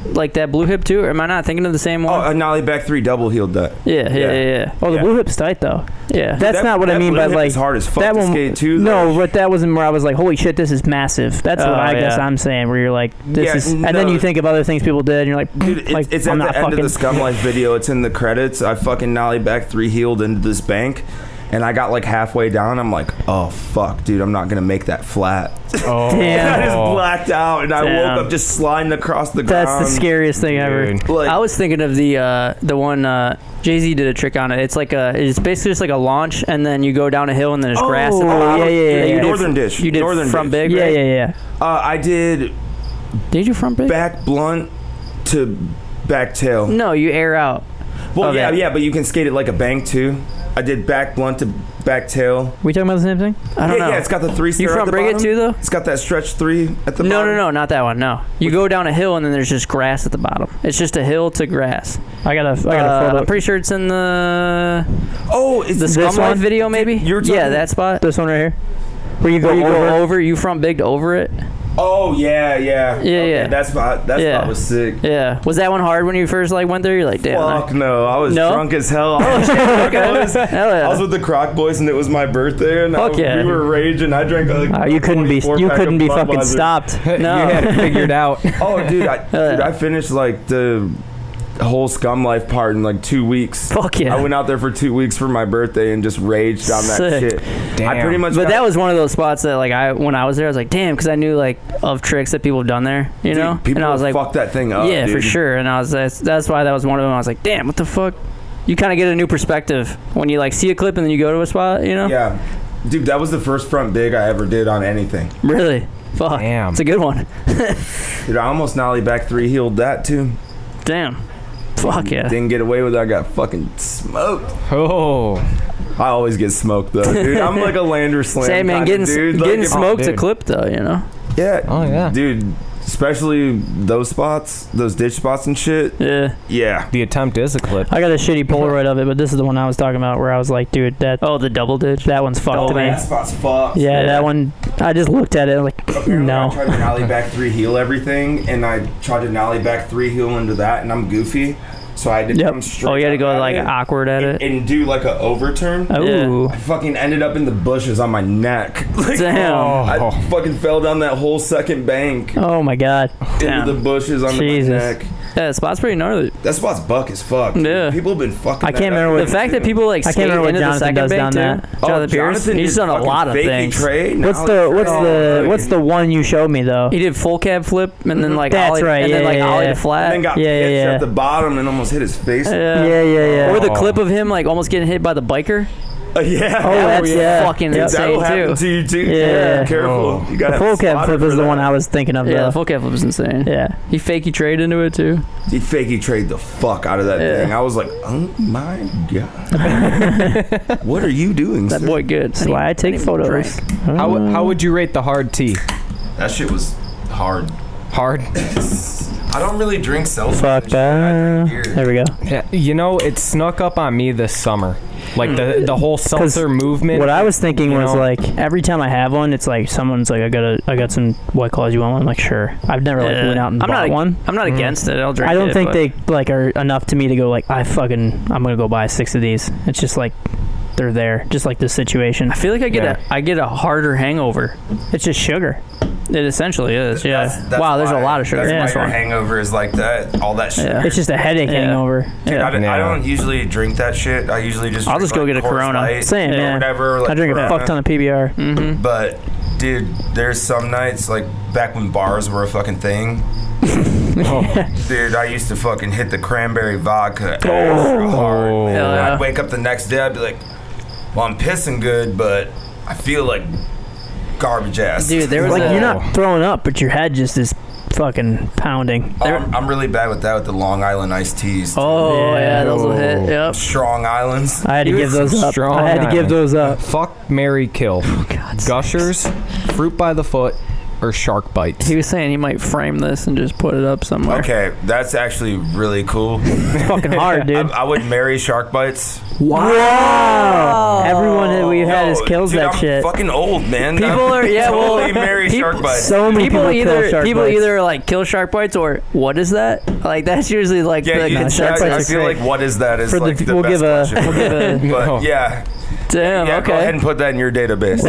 like that blue hip too? Or am I not thinking of the same Oh, one? a nollie back 3 double heeled that. Yeah. Oh, the Yeah. blue hip's tight though. Yeah. That's That- not what I that mean blue by hip like is hard as fuck that to one. skate too. No, though. but that wasn't where I was like, holy shit, this is massive. That's what Oh, I guess yeah. I'm saying. Where you're like, this Yeah, is, and no. then you think of other things people did, and you're like, Dude, it's, like it's I'm at not the end fucking. of the Scum Life video. It's in the credits. I fucking nollie back 3 heeled into this bank, and I got like halfway down. I'm like, oh fuck, dude, I'm not gonna make that flat. Oh. Damn. I just blacked out, and I Damn. woke up just sliding across the ground. That's the scariest thing ever. Dude. Like, I was thinking of the one Jay-Z did a trick on it. It's like it's basically just like a launch, and then you go down a hill, and then there's grass at the Oh, bottom. yeah. You did- Northern Dish. You did Northern front Dish. big. Yeah, right? yeah. I did Did you front big? back blunt to back tail. No, you air out. Well, Oh, yeah, that- but you can skate it like a bank too. I did back blunt to back tail. We talking about the same thing? I don't know. Yeah, it's got the 3 You stair at front the brig it bottom. too, though? It's got that stretch 3 at the bottom. No, not that one. No, you go down a hill, and then there's just grass at the bottom. It's just a hill to grass. I got a photo. I'm pretty sure it's in the Oh, it's the this Scum one? Life video, maybe. You're Yeah, talking- that spot. This one right here, where you go Where you over. go over, you front bigged over it. Oh yeah. Yeah. That spot was sick. Yeah. Was that one hard when you first like went there? You're like, damn. Fuck no, I was No? drunk as hell. I was, Hell yeah. I was with the Croc Boys, and it was my birthday, and Fuck yeah. we were raging. I drank like You couldn't be 24 you pack couldn't of be fucking Budweiser. stopped. No. You had it figured out. Oh, dude, I finished like the whole Scum Life part in like 2 weeks. Fuck yeah. I went out there for 2 weeks for my birthday and just raged on that Sick. shit. Damn. I pretty much But got- that was one of those spots that like when I was there, I was like, damn, because I knew like of tricks that people have done there, you dude, know. people And I was like, fuck that thing up. yeah, dude. for sure. And I was that's why that was one of them. I was like, damn, what the fuck? You kind of get a new perspective when you like see a clip and then you go to a spot, you know. Yeah, dude, that was the first front big I ever did on anything. Really. Fuck. Damn. It's a good one. Dude, I almost nollie back 3 heeled that too. Damn. Fuck yeah. Didn't get away with it. I got fucking smoked. Oh. I always get smoked though, dude. I'm like a lander slam. Say, man, kinda getting dude. Like, getting if- smoked to dude. clip though, you know. Yeah. Oh, yeah. Dude, especially those spots, those ditch spots and shit. Yeah. Yeah. The attempt is a clip. I got a shitty Polaroid of it, but this is the one I was talking about where I was like, dude, that Oh, the double ditch. that one's fucked to me. that spot's fucked. Yeah, that one. I just looked at it like, Apparently I no. tried to nollie back 3 heel everything, and I tried to nollie back 3 heel into that, and I'm goofy, so I had to Yep. come straight. Oh, you had to go up at like it awkward at and, it. and do like a overturn. Ooh. I fucking ended up in the bushes on my neck. Like, Damn. I fucking fell down that whole second bank Oh my god. Damn. into the bushes on my Jesus. neck. Yeah, the spot's pretty gnarly. That spot's buck as fuck. dude. Yeah. People have been fucking. I that can't up. remember The what- fact that people like I skate can't remember what into the Jonathan second does bank down too. that. Jonathan Pierce. Jonathan He's did done a fucking lot of fakey things. Trade, What's nollie the trade. what's the one you showed me though? He did full cab flip and then like That's ollie, right, and then yeah, like yeah, ollie yeah. to flat. And then got Yeah, pitched yeah. at the bottom and almost hit his face. Yeah. Or the Oh. clip of him like almost getting hit by the biker. Yeah. Oh, that's yeah. fucking Dude, insane that'll happen too. to you too. Yeah. Careful. Oh. You gotta The full have cab spotter flip for is the that. one I was thinking of. Yeah, though. the full cab flip was insane. Yeah. He fakey trade into it too. He fakey trade the fuck out of that Yeah. thing. I was like, oh my god. What are you doing, That sir? boy good. That's why I take photos. How would you rate the hard tea? That shit was hard. Hard? I don't really drink seltzer. Fuck that. Beer. There we go. Yeah, you know, it snuck up on me this summer. Like the whole seltzer movement. What I was thinking you was know? like every time I have one, it's like someone's like, I got some White Claws. You want one? I'm like, sure. I've never like went out and I'm bought not one. I'm not against it. I'll drink I don't it, think but- they like are enough to me to go like I'm gonna go buy 6 of these. It's just like they're there, just like this situation. I feel like I get a harder hangover. It's just sugar. It essentially is. Yeah. That's Wow. There's why- a lot of sugar. That's Yeah, why that's your why. hangover is like that. All that shit. Yeah. It's just a headache Yeah. hangover. Dude, Yeah. I Yeah. don't usually drink that shit. I usually just I'll drink, just go like, get a Coors Corona. Light Same, or yeah. whatever. Like I drink a Corona. fuck ton of PBR. Mm-hmm. But dude, there's some nights like back when bars were a fucking thing. Dude, I used to fucking hit the cranberry vodka extra hard. Man. Hell yeah. I'd wake up the next day, I'd be like, well, I'm pissing good, but I feel like garbage ass. Dude, there was Like a, you're not throwing up, but your head just is fucking pounding. I'm really bad with that with the Long Island iced teas. Oh yeah, those will hit. Yep. Strong Islands. I had to You give had those some up. strong I had to give those up. Fuck, marry, kill. God, Gushers, fruit by the foot, or shark bites? He was saying he might frame this and just put it up somewhere. Okay, that's actually really cool. It's fucking hard, dude. I would marry shark bites. Wow. Everyone that we've had has kills dude, that I'm shit. fucking old, man. People are totally marry shark bites. So many people kill shark people bites. either like kill shark bites or what is that? Like that's usually like Yeah, the you, shark I bites are feel great. like what is that is For the- like the we'll best give a- question. we'll give a- But No. yeah, damn. yeah. Okay. Go ahead and put that in your database.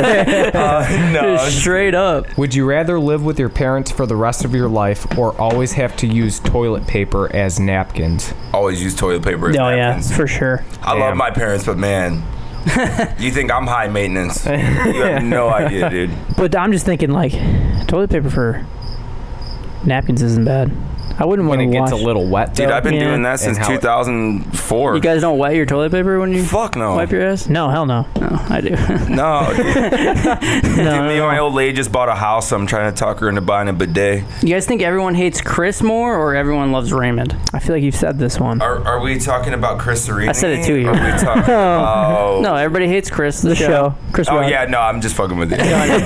No, Straight up. Would you rather live with your parents for the rest of your life or always have to use toilet paper as napkins? always use toilet paper. As Oh yeah, napkins. for sure. I love Damn. my parents, but man, you think I'm high maintenance? You have no idea, dude. But I'm just thinking like toilet paper for napkins isn't bad. I wouldn't When want it to gets wash. a little wet, Dude, though? I've been Yeah. doing that since And how it- 2004. You guys don't wet your toilet paper when you Fuck no. wipe your ass? No, hell no. No, I do. No, dude. No, Me and my old lady just bought a house, so I'm trying to talk her into buying a bidet. You guys think everyone hates Chris more or everyone loves Raymond? I feel like you've said this one. Are we talking about Chris Sereni? I said it to you. Are we talking? Oh. No, everybody hates Chris. The show. Chris Oh Rock. yeah, no, I'm just fucking with you.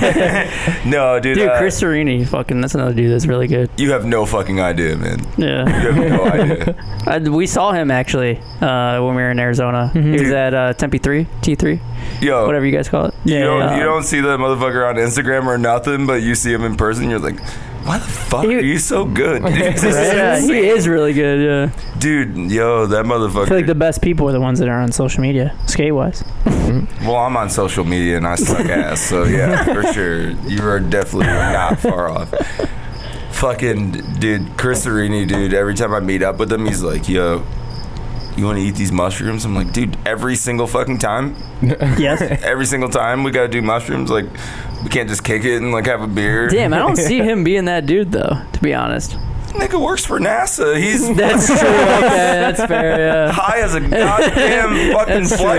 No, dude. Dude, Chris Sereni, fucking, that's another dude that's really good. You have no fucking idea, man. Yeah. You have no idea. We saw him actually when we were in Arizona. Mhm. He was at Tempe 3, T3, Yo, whatever you guys call it. you don't yeah. you don't see the motherfucker on Instagram or nothing, but you see him in person. You're like, why the fuck He- are you so good, dude? This is Yeah, he insane. is really good, yeah. Dude, yo, that motherfucker. I feel like the best people are the ones that are on social media, skate wise. Well, I'm on social media and I suck ass, so yeah, for sure. You are definitely not far off. Fucking, dude, Chris Sereni, dude, every time I meet up with him, he's like, yo, you want to eat these mushrooms? I'm like, dude, every single fucking time? Yes. Every single time we gotta do mushrooms? Like, we can't just kick it and, like, have a beer? Damn, I don't see him being that dude, though, to be honest. Nigga works for NASA. He's That's true. Okay, that's fair, yeah. high as a goddamn fucking flight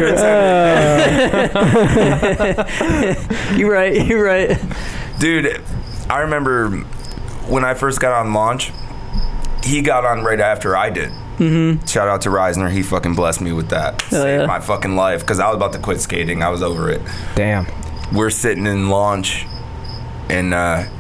attendant. You're right. Dude, I remember when I first got on launch, he got on right after I did. Mm-hmm. Shout out to Reisner. He fucking blessed me with that. Saved my fucking life because I was about to quit skating. I was over it. Damn. We're sitting in launch, and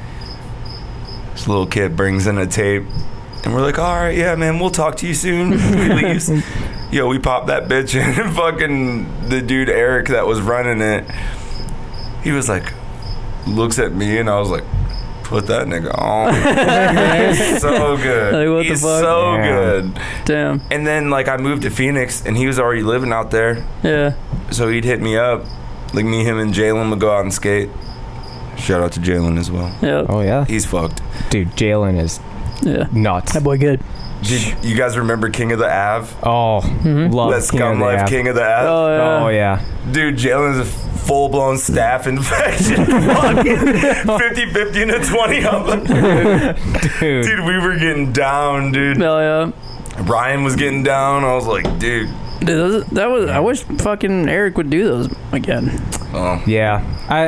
this little kid brings in a tape, and we're like, all right, yeah, man, we'll talk to you soon. He leaves. Yo, we popped that bitch in, and fucking the dude, Eric, that was running it, he was like, looks at me, and I was like, put that nigga on. He's so good. Like, what the He's fuck? so Damn. good. Damn. And then, like, I moved to Phoenix, and he was already living out there, Yeah. so he'd hit me up. Like, me, him, and Jalen would go out and skate. Shout out to Jalen as well. Yep. Oh, yeah? He's fucked. Dude, Jalen is Yeah. nuts. That boy good. Did you guys remember King of the Ave? Oh, love That King of Scum the Life Ave. King of the Ave? Oh, yeah. Oh, yeah. Dude, Jalen's a full-blown staph infection. Fucking 50-50 and a 20 up. Dude. Dude, we were getting down, dude. Hell yeah. Ryan was getting down. I was like, dude. Dude, that was. I wish fucking Eric would do those again. Oh. Yeah.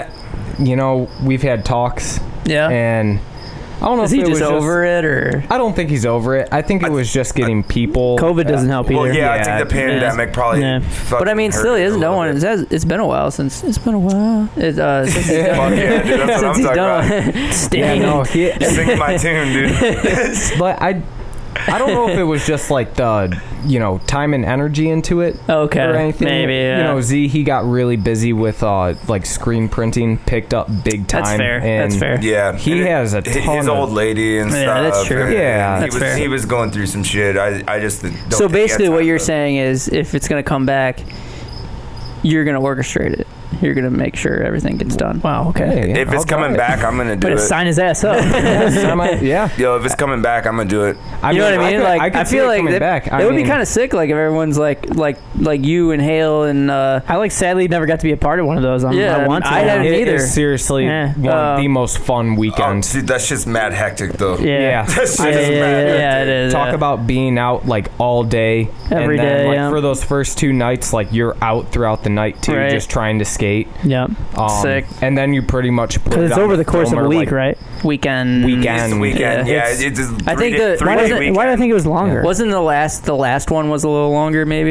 We've had talks, Yeah. and I don't know Is if he it just was over it or? I don't think he's over it. I think it was just getting people. COVID doesn't help either. Well, yeah, I Yeah, think the pandemic probably. Yeah. fucking But I mean, hurt still, it he a hasn't done little one. bit. It's been a while since. It's been a while. Since he's done. Fuck yeah, dude. That's what I'm Since he's talking done about. one. Yeah, Sting. no, Sing my tune, dude. but I don't know if it was just like the time and energy into it Okay. or anything. Maybe. Yeah. Z, he got really busy with like screen printing, picked up big time. That's fair. And That's fair. Yeah, He And has a ton his of- old lady and Yeah, stuff. that's true. and Yeah. That's fair. He was going through some shit. I just don't So think he had basically, what time you're to- saying is, if it's gonna come back, you're gonna orchestrate it. You're gonna make sure everything gets done. Wow. Okay. Hey, If it's I'll coming try it. back, I'm gonna do But it. sign his ass up. Yeah. Yo, if it's coming back, I'm gonna do it. You know what I mean? Like, I I feel like coming that- back. it would be kind of sick. Like if everyone's like you and Hale and I sadly never got to be a part of one of those. Yeah, I want to. I haven't It either. is seriously Yeah. one of the most fun Oh, weekends. dude, that shit's mad hectic though. Yeah. That shit Yeah, is yeah, mad yeah, hectic. it is. Talk yeah. about being out like all day, Every and then, day, like yeah. for those first 2 nights, like you're out throughout the night too, Right. just trying to skate. Yeah. Sick. And then you pretty much put Because it it's on over the course of a filmer, week, like, right? weekend. It's the weekend. Yeah. Yeah, It's- it's a I think three-day the- Why weekend. did I think it was longer? Wasn't the last one was a little longer maybe?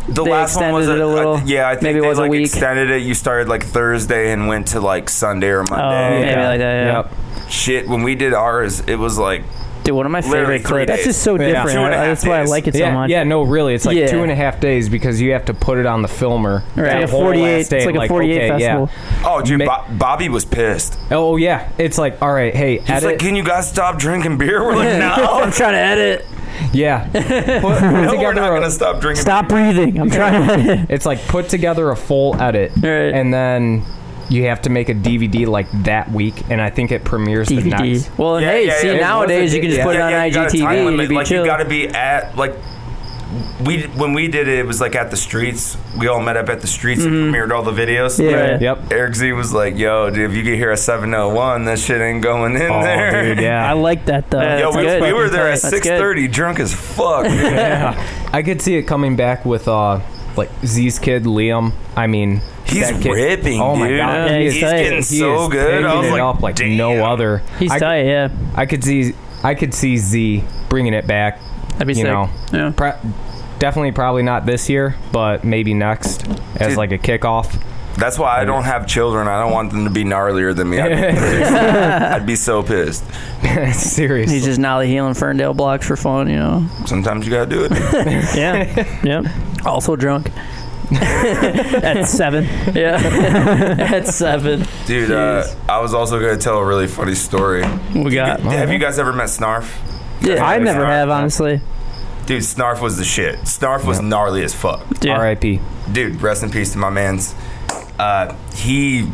The They last one was extended it a little. yeah, I think Maybe it they was a like week. extended it. You started like Thursday and went to like Sunday or Monday. Maybe like that. Yeah. Yep. Shit, when we did ours, it was like Dude, one of my Literally favorite 3 clips. That's just so Yeah. different. 2.5 That's why I days. like it so Yeah, much. yeah, no, really, it's like Yeah. 2.5 days because you have to put it on the filmer. Right. That Like a whole 48. last day, It's like a 48 okay, festival. oh, dude, Ma- Bobby was pissed. Oh yeah, it's like, all right, hey, He's edit. like, "Can you guys stop drinking beer?" We're like, "No, I'm trying to edit. yeah, put no, we're together not a- gonna stop drinking." Stop breathing. I'm trying to. It's like put together a full edit, Right. and then you have to make a DVD like that week, and I think it premieres the next. DVD. Well, Yeah, hey, yeah, see yeah. nowadays you can just Yeah. put it Yeah, on yeah, you got a time IGTV and limit. you be Like chill. you got to be at like when we did it. It was like at the streets. We all met up at the streets and premiered all the videos. Yeah. Right. Yep. Eric Z was like, "Yo, dude, if you get here at 7:01, that shit ain't going in Oh, there." dude, yeah. I like that though. Yeah, Yo, that's we, good. we were there at That's good. 6:30, drunk as fuck. Yeah. I could see it coming back with like Z's kid Liam. I mean, He's that kid- ripping, Oh my dude. god, Yeah, he he's is- tight. getting he so is good. I picking was it like, up like damn. no other. He's I, tight. Yeah. I could see Z bringing it back. That'd be You sick. know, Yeah. definitely probably not this year, but maybe next as Dude. like a kickoff. That's why I don't have children. I don't want them to be gnarlier than me. I'd be so pissed. Seriously. He's just nollie healing Ferndale blocks for fun, you know. Sometimes you gotta do it. Yeah. Yep. Also drunk. At 7. Yeah. At 7. Dude, I was also gonna tell a really funny story. We got. Have you guys ever met Snarf? Yeah. I never Snarf. have, honestly. Dude, Snarf was the shit. Snarf was gnarly as fuck. Yeah. R.I.P. Dude, rest in peace to my man's. He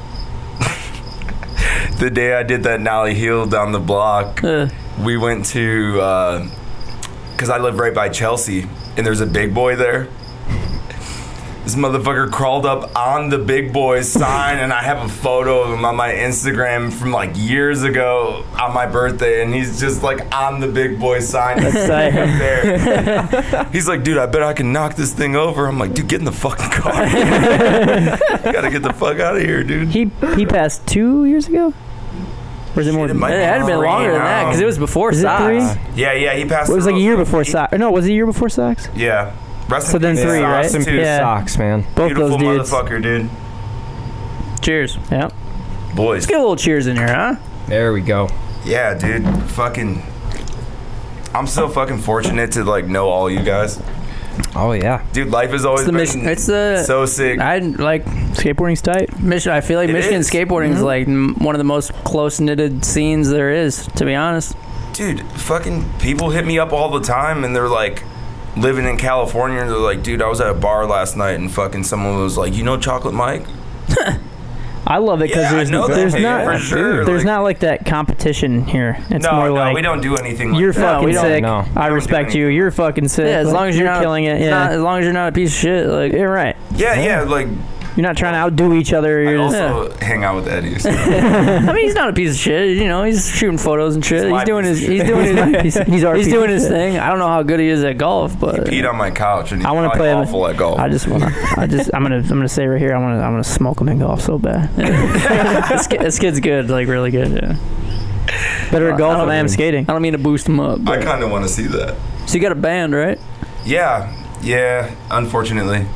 the day I did that nollie heel down the block, we went to because I live right by Chelsea and there's a big boy there. This motherfucker crawled up on the big boy's sign, and I have a photo of him on my Instagram from like years ago on my birthday, and he's just like on the big boy's sign. That's tight. Up there. He's like, "Dude, I bet I can knock this thing over." I'm like, "Dude, get in the fucking car. Gotta get the fuck out of here, dude." He passed 2 years ago. Or is it more Shit, than it might It had to been longer than that because it was before Is it Sox. 3? Yeah, he passed. It was like a year before Sox. Sox. No, was it a year before Sox? Yeah. Rest So in then peace, 3, Sox, right? Some too. Yeah. socks, man. Both Beautiful those dudes. motherfucker, dude. Cheers. Yeah. Boys. Let's get a little cheers in here, huh? There we go. Yeah, dude. Fucking. I'm so fucking fortunate to like know all you guys. Oh yeah. Dude, life has always It's the been mission. It's the. so sick. I like Skateboarding's tight. Michigan. I feel like It Michigan is. skateboarding is like one of the most close knitted scenes there is. To be honest. Dude, fucking people hit me up all the time and they're like living in California and they're like, "Dude, I was at a bar last night and fucking someone was like, 'You know Chocolate Mike?'" I love it because Yeah, I know that, there's hey, not for sure, there's like- not like that competition here. It's more No, like we don't do anything like you're that. fucking we don't. sick. No. I don't respect do you. You're fucking sick. Yeah, as Like, long as you're not killing it. not- Yeah, as long as you're not a piece of shit. Like. you're right. Yeah, like You're not trying to outdo each other. I You're just, also hang out with Eddie. So. I mean, he's not a piece of shit. You know, he's shooting photos and shit. He's He's my doing his. piece of He's shit. doing his. he's our He's piece doing of his shit. thing. I don't know how good he is at golf, but Peed on my couch and he's I want to probably play him. awful at golf. I'm gonna say right here. I'm gonna smoke him in golf so bad. this kid's good, like really good. Yeah. Better at golf I than I am don't- skating. I don't mean to boost him up. I But. kind of want to see that. So you got a band, right? Yeah, unfortunately.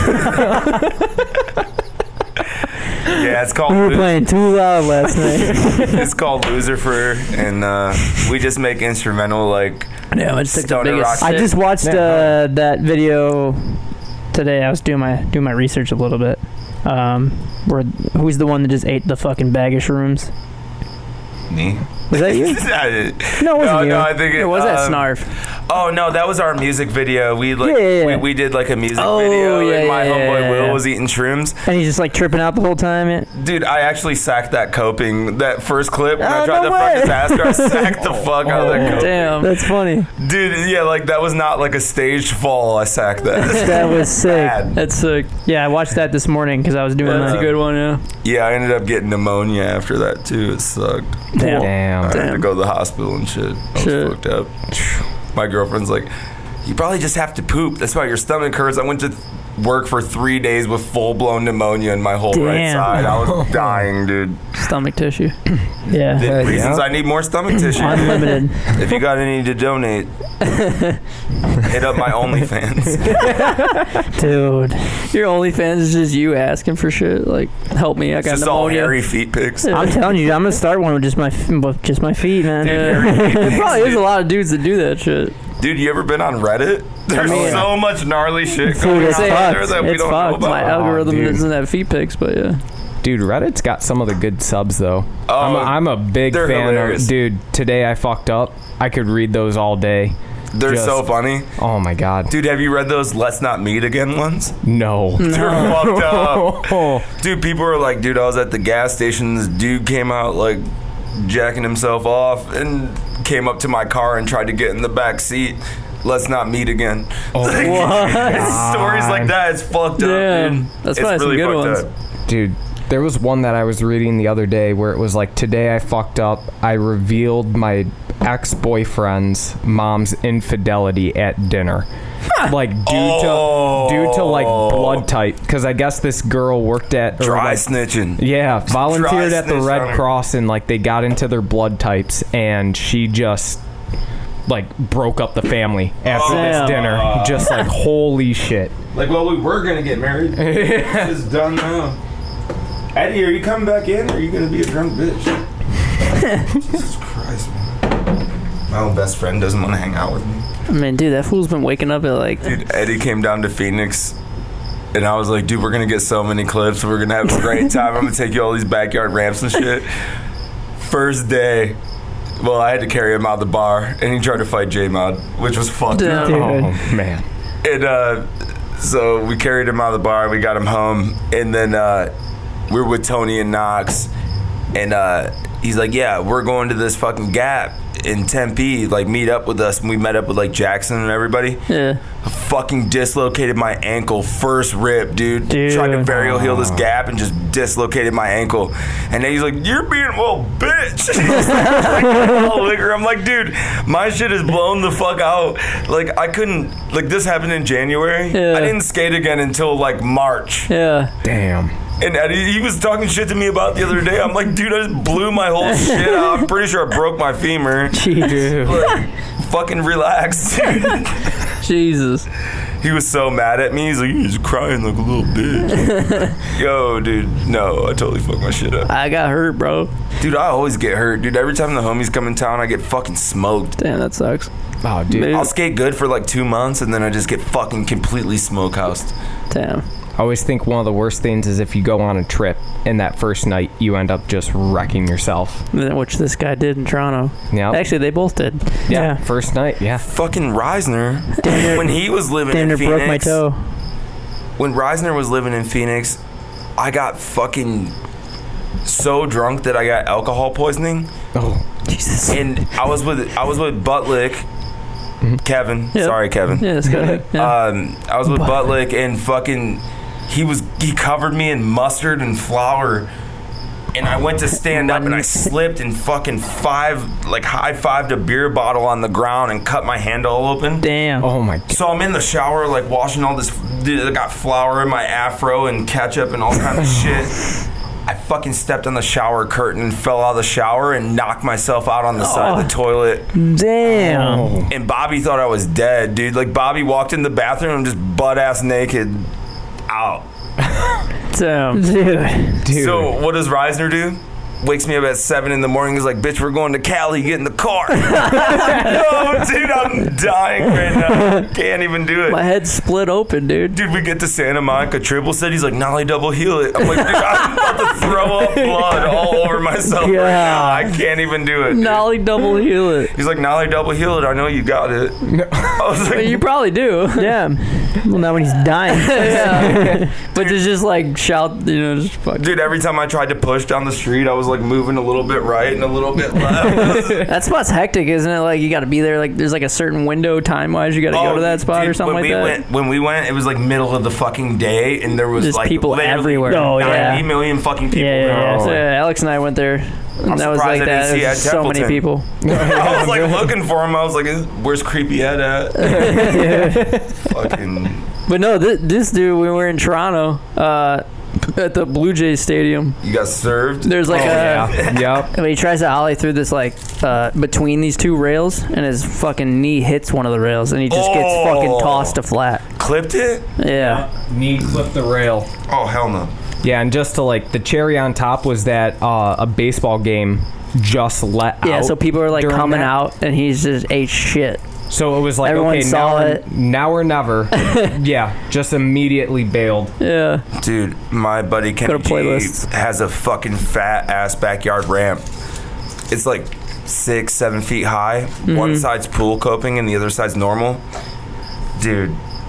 Yeah, it's called We were playing too loud last night. it's called Loserfer, and we just make instrumental like Yeah, I just took the Stoner biggest. rock. I shit. just watched Yeah. that video today. I was doing my research a little bit. Where who's the one that just ate the fucking bag of shrooms? me. Was that you? No, it wasn't you. No, I think It was that Snarf. Oh no, that was our music video. We like Yeah. we did like a music Oh, video, yeah, and my yeah, homeboy yeah, Will yeah. was eating shrooms. And he's just like tripping out the whole time. Yeah. Dude, I actually sacked that coping. That first clip when I Oh, tried no to fuck way. his ass, I sacked the fuck out of that coping. Damn. That's funny. Dude, yeah, like that was not like a staged fall. I sacked that. That was sick. Bad. That's sick. Yeah, I watched that this morning because I was doing That's that. a good one. Yeah. Yeah, I ended up getting pneumonia after that too. It sucked. Damn. Damn. I had to go to the hospital and shit. I was Shit. fucked up. My girlfriend's like, "You probably just have to poop. That's why your stomach hurts." I went to work for 3 days with full-blown pneumonia in my whole right Damn. side. I was dying, dude. Stomach tissue. Yeah. The Yeah. reasons I need more stomach tissue. Unlimited. If you got any to donate, hit up my OnlyFans. Dude. Your OnlyFans is just you asking for shit. Like, help me. I It's got just all pneumonia. hairy feet pics. I'm telling you, I'm gonna start one with just my feet, man. Dude, Yeah. hairy feet There pics, probably is dude. a lot of dudes that do that shit. Dude, you ever been on Reddit? There's mean- so much gnarly shit Dude, going on it's there fucked. that we It's don't know fucked. about. My Oh, algorithm dude. doesn't have feet pics, but yeah. Dude, Reddit's got some of the good subs though. Oh, I'm a big they're fan hilarious. of. Dude, today I fucked up. I could read those all day. They're Just- so funny. Oh my god. Dude, have you read those Let's Not Meet Again ones? No. They're fucked up. Oh, Dude, people are like, dude, I was at the gas station. This dude came out like jacking himself off and came up to my car and tried to get in the back seat. Let's not meet again. Oh, Stories like that, it's fucked up, Damn. dude. That's It's probably some really good fucked ones. up. dude, there was one that I was reading the other day where it was like, today I fucked up. I revealed my ex-boyfriend's mom's infidelity at dinner. Like due to like blood type, because I guess this girl worked at or, Dry like, snitching. yeah, volunteered at the snitched on Red her. Cross, and like they got into their blood types, and she just like broke up the family after this Damn. dinner. Just like holy shit. Like, well, we were gonna get married. It's done now. Eddie, are you coming back in, or are you gonna be a drunk bitch? Jesus Christ, man. My own best friend doesn't want to hang out with me. I mean, dude, that fool's been waking up at like. Dude, Eddie came down to Phoenix, and I was like, dude, we're gonna get so many clips. We're gonna have a great time. I'm gonna take you all these backyard ramps and shit. First day, well, I had to carry him out of the bar, and he tried to fight J-Mod, which was fucked up. Dude. Oh man. And so we carried him out of the bar. We got him home, and then we were with Tony and Knox, and he's like, "Yeah, we're going to this fucking Gap in Tempe. Like, meet up with us." And we met up with like Jackson and everybody. Yeah. Fucking dislocated my ankle first rip, dude. Tried to burial heal this gap and just dislocated my ankle. And then he's like, "You're being bitch." I'm like, dude, my shit is blown the fuck out. Like, I couldn't, like, this happened in January. Yeah. I didn't skate again until like March. Yeah. Damn. And Eddie, he was talking shit to me about the other day. I'm like, dude, I just blew my whole shit out. I'm pretty sure I broke my femur. Dude. Like, fucking relax, dude. Jesus. He was so mad at me. He's like, "You're just crying like a little bitch." Yo, dude, no, I totally fucked my shit up. I got hurt, bro. Dude, I always get hurt. Dude, every time the homies come in town, I get fucking smoked. Damn, that sucks. Oh, dude. Maybe- I'll skate good for like 2 months, and then I just get fucking completely smokehoused. Damn. I always think one of the worst things is if you go on a trip and that first night you end up just wrecking yourself. Which this guy did in Toronto. Yeah. Actually, they both did. Yeah. First night, yeah. Fucking Reisner, when he was living Damn in near Phoenix, broke my toe. when Reisner was living in Phoenix, I got fucking so drunk that I got alcohol poisoning. Oh. Jesus. And I was with Buttlick, Kevin. Yep. Sorry, Kevin. Yeah, it's good. Yeah. I was with Buttlick, and fucking he covered me in mustard and flour, and I went to stand up and I slipped and fucking high-fived a beer bottle on the ground and cut my hand all open. Damn. Oh my god. So I'm in the shower like washing all this. Dude, I got flour in my afro and ketchup and all kind of shit. I fucking stepped on the shower curtain and fell out of the shower and knocked myself out on the side of the toilet. Damn. Oh. And Bobby thought I was dead, dude. Like, Bobby walked in the bathroom just butt-ass naked out. Damn. Dude. So what does Reisner do? Wakes me up at 7 in the morning. He's like, "Bitch, we're going to Cali. Get in the car." No, dude, I'm dying right now. Can't even do it. My head split open, dude. Dude, we get to Santa Monica. Triple said, he's like, "Nolly double heel it." I'm like, dude, I'm about to throw up blood all over myself right now. I can't even do it, dude. Nolly double heel it. He's like, "Nolly double heel it. I know you got it." I was like, You probably do. Yeah. Well, now when he's dying. Yeah. But to just like shout, just fuck. dude, every time I tried to push down the street, I was like moving a little bit right and a little bit left. That spot's hectic, isn't it? Like you got to be there. Like there's like a certain window time wise you got to go to that spot dude, or something like that. When we went, it was like middle of the fucking day, and there was There's like people literally everywhere. Oh, 90 yeah. million fucking people. Yeah, there. yeah, So, Alex and I went there. And I'm that was surprised like I didn't that. see you There's at so many Templeton. people. I was like looking for him. I was like, "Where's Creepy Ed at?" Fucking But no, this dude, when we were in Toronto, at the Blue Jays Stadium, You got served? there's like Yep. he tries to ollie through this like between these two rails, and his fucking knee hits one of the rails, and he just gets fucking tossed to flat. Clipped it? Yeah. Knee clipped the rail. Oh, hell no. Yeah, and just to like the cherry on top was that a baseball game just let out. Yeah, so people are like during coming that. out, and he's just ate shit. So it was like, Everyone okay, saw it. now or never. Yeah, just immediately bailed. Yeah. Dude, my buddy Kenny Go to G playlists. has a fucking fat ass backyard ramp. It's like 6-7 feet high. One side's pool coping and the other side's normal. Dude,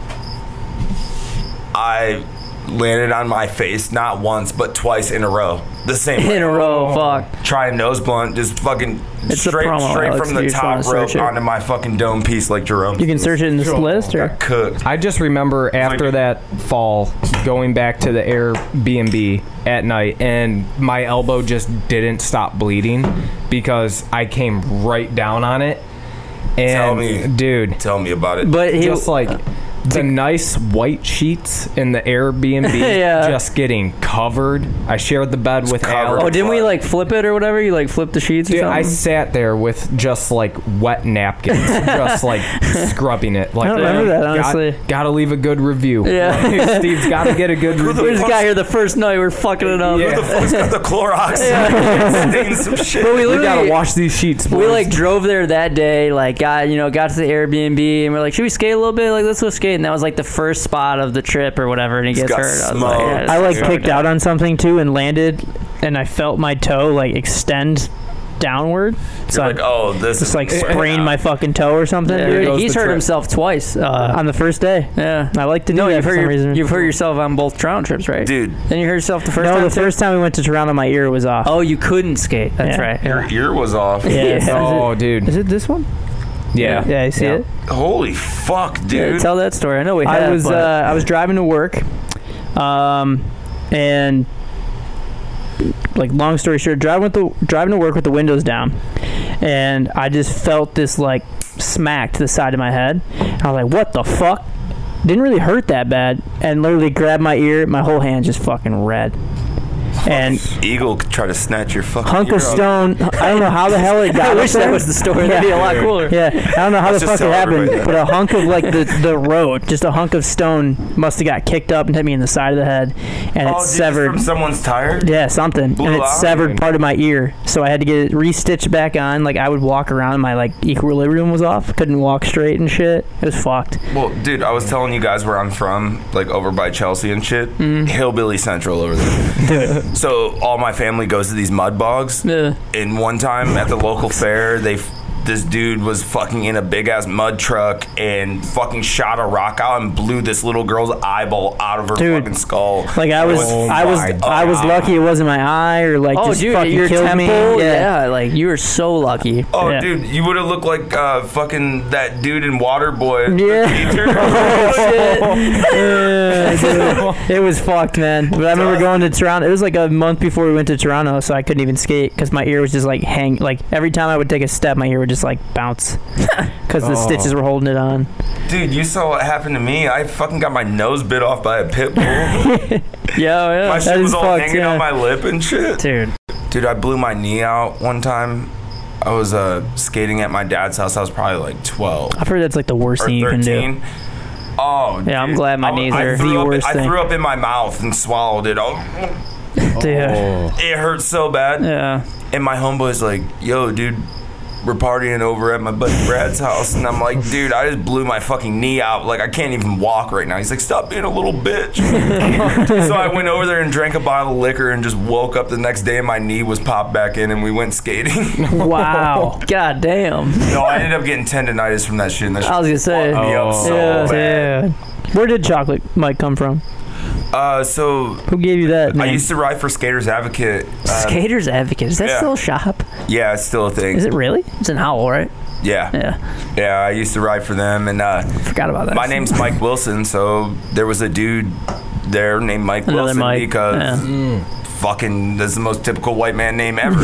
I landed on my face not once but twice in a row. The same way. In a row, fuck. Trying nose blunt, just fucking It's the straight promo, Alex, from you the just wanna top rope search it. onto my fucking dome piece like Jerome. You can search it in this list, or Got cooked. I just remember after that fall going back to the Airbnb at night, and my elbow just didn't stop bleeding because I came right down on it. And Tell me. dude, Tell me about it. But he just like the nice white sheets in the Airbnb Yeah. just getting covered. I shared the bed with covered. Alex. Oh, didn't we like flip it or whatever? You like flip the sheets or Dude, something? I sat there with just like wet napkins, just like scrubbing it. Like, I don't remember that, honestly. Gotta leave a good review. Yeah. Like, Steve's gotta get a good Who the review. We just got here the first night. We're fucking it up. Yeah. Who the fuck's got the Clorox? Stain some shit. But we We gotta literally wash these sheets. we boys. like drove there that day. Like got to the Airbnb, and we're like, should we skate a little bit? Like let's go skate. And that was like the first spot of the trip or whatever. And he gets got hurt. I was smoked. like, yeah, I like this is kicked fucked out up. on something too and landed, and I felt my toe like extend downward. So You're like, I oh, this just is like sprained my fucking toe or something. Yeah, dude. goes he's the hurt trip. himself twice. On the first day. Yeah. I like to do No, that you've for some hurt, reason. you've hurt yourself on both Toronto trips, right? Dude, Then you hurt yourself the first no, time the too? first time we went to Toronto, my ear was off. Oh, you couldn't skate. That's Yeah. right. your ear was off. Yeah. Oh, dude. Is it this one? Yeah. Yeah, I see Yeah. it. Holy fuck, Yeah, dude. tell that story. I know we had. I was driving to work, and like long story short, driving to work with the windows down, and I just felt this like smack to the side of my head. I was like, "What the fuck?" Didn't really hurt that bad, and literally grabbed my ear. My whole hand just fucking red. And Eagle could try to snatch your fucking hunk ear of out. stone. I don't know how the hell it got. I up wish that there. was the story. That'd be a lot cooler. Yeah, I don't know how Let's the just fuck it tell everybody happened, that. but a hunk of like the road, just a hunk of stone, must have got kicked up and hit me in the side of the head, and Oh, it dude, just severed. from someone's tire? Yeah, something, Blew and it out? severed part of my ear, so I had to get it re-stitched back on. Like I would walk around, my like equilibrium was off, couldn't walk straight and shit. It was fucked. Well, dude, I was telling you guys where I'm from, like over by Chelsea and shit. Hillbilly Central over there. So all my family goes to these mud bogs. Yeah. And one time at the local fair, this dude was fucking in a big ass mud truck and fucking shot a rock out and blew this little girl's eyeball out of her Dude. fucking skull. Like I was, Oh I was, my I was God. lucky it wasn't my eye or like Oh, just dude, fucking your killed temple. me. Yeah, like you were so lucky. Oh, Yeah. dude, you would have looked like fucking that dude in Waterboy. Yeah. Yeah, dude. It was fucked, man. But I remember going to Toronto. It was like a month before we went to Toronto, so I couldn't even skate because my ear was just like hang. Like every time I would take a step, my ear would just like bounce because the stitches were holding it on. Dude, you saw what happened to me. I fucking got my nose bit off by a pit bull. Yeah. My shit is was all fucked, hanging yeah. on my lip and shit. Dude. Dude, I blew my knee out one time. I was skating at my dad's house. I was probably like 12 I've heard that's like the worst or thing you can do. 13. Oh, Yeah, I'm dude. glad my knees are threw the up, worst I thing. threw up in my mouth and swallowed it. Oh, Dude. it hurt so bad. Yeah. And my homeboy's like, yo, dude, we're partying over at my buddy Brad's house. And I'm like, dude, I just blew my fucking knee out. Like, I can't even walk right now. He's like, stop being a little bitch. So I went over there and drank a bottle of liquor and just woke up the next day and my knee was popped back in and we went skating. Wow. God damn. No, I ended up getting tendonitis from that shit. And that shit I was gonna say. fucked me up so Yeah. bad. Dude. Where did Chocolate Mike come from? So Who gave you that name? I used to ride for Skaters Advocate. Skaters Advocate. Is that yeah. still a shop? Yeah, it's still a thing. Is it really? It's in Howell, right? Yeah. Yeah. I used to ride for them. And Forgot about that. my name's Mike Wilson, so there was a dude there named Mike Another Wilson Mike. because that's the most typical white man name ever.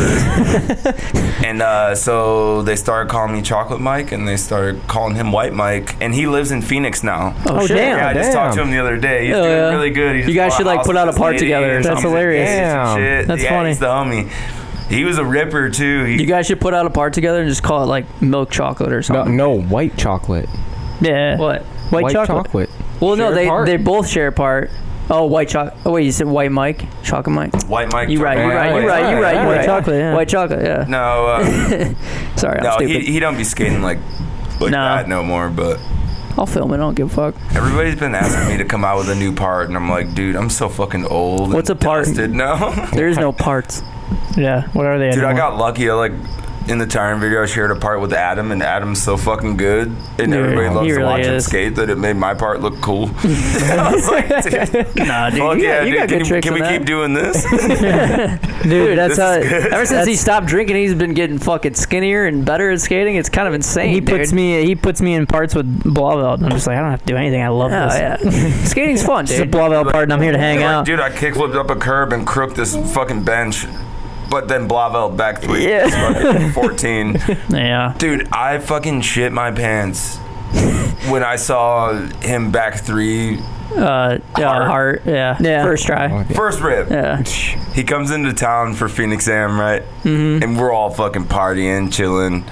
And so they started calling me Chocolate Mike, and they started calling him White Mike, and he lives in Phoenix now. Oh, shit. Yeah, I just talked to him the other day. He's doing really good. He just You guys bought should a like house put with out a his part lady, together. and That's he's hilarious. engaged and shit. That's yeah, funny. He's the homie. He was a ripper too. You guys should put out a part together and just call it like milk chocolate or No, something. no, white chocolate. Yeah. What? White chocolate. Well, no, Share a part. they both share a part. Oh, white chocolate. Oh, wait, you said White Mike? Chocolate Mike? White Mike. You're right, Chocolate you're Mike. right. White chocolate, yeah. White chocolate, yeah. No, Sorry, I'm no, stupid. he don't be skating like No. that no more. But I'll film it. I don't give a fuck. everybody's been asking me to come out with a new part, and I'm like, dude, I'm so fucking old. What's and a part? dusted. No, There is no parts. Yeah. What are they? dude, I anymore? got lucky. I like in the tiring video, I shared a part with Adam, and Adam's so fucking good, and Dude, everybody loves he to really watch him is. skate that it made my part look cool. I was like, dude, Nah, dude, fuck you yeah, got, you dude. got good tricks Can in we that. keep doing this? Dude, that's This how. is good. Ever since he stopped drinking, he's been getting fucking skinnier and better at skating. It's kind of insane, He puts dude. me in parts with Blauvelt, and I'm just like, I don't have to do anything. I love Oh, this. yeah. Skating's fun, It's just a dude. Blauvelt part, and I'm here to hang Like, out. dude, I kickflipped up a curb and crooked this fucking bench, but then Blauvelt back 3. Yeah. It's fucking 14. Yeah. Dude, I fucking shit my pants when I saw him back 3. Heart, yeah. Yeah. First try. Okay. First rip. Yeah. He comes into town for Phoenix Am, right? Mm-hmm. And we're all fucking partying, chilling.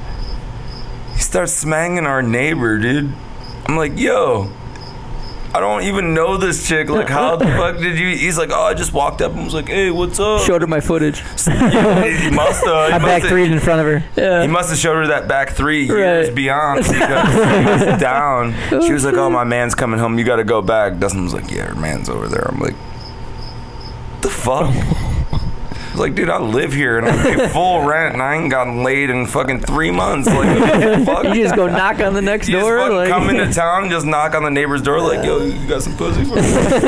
He starts smanging our neighbor, dude. I'm like, yo, I don't even know this chick. Like, how the fuck did you? He's like, oh, I just walked up and was like, hey, what's up? Showed her my footage. He must have. I back threed in front of her. He must have showed her that back 3 years Right. beyond because she was down. She was like, oh, my man's coming home. You got to go back. Dustin was like, yeah, her man's over there. I'm like, the fuck? I was like, dude, I live here and I pay full rent and I ain't gotten laid in fucking 3 months. Like, what the fuck? You just go knock on the next You just door. fucking Like, come into town and just knock on the neighbor's door like, yo, you got some pussy for me?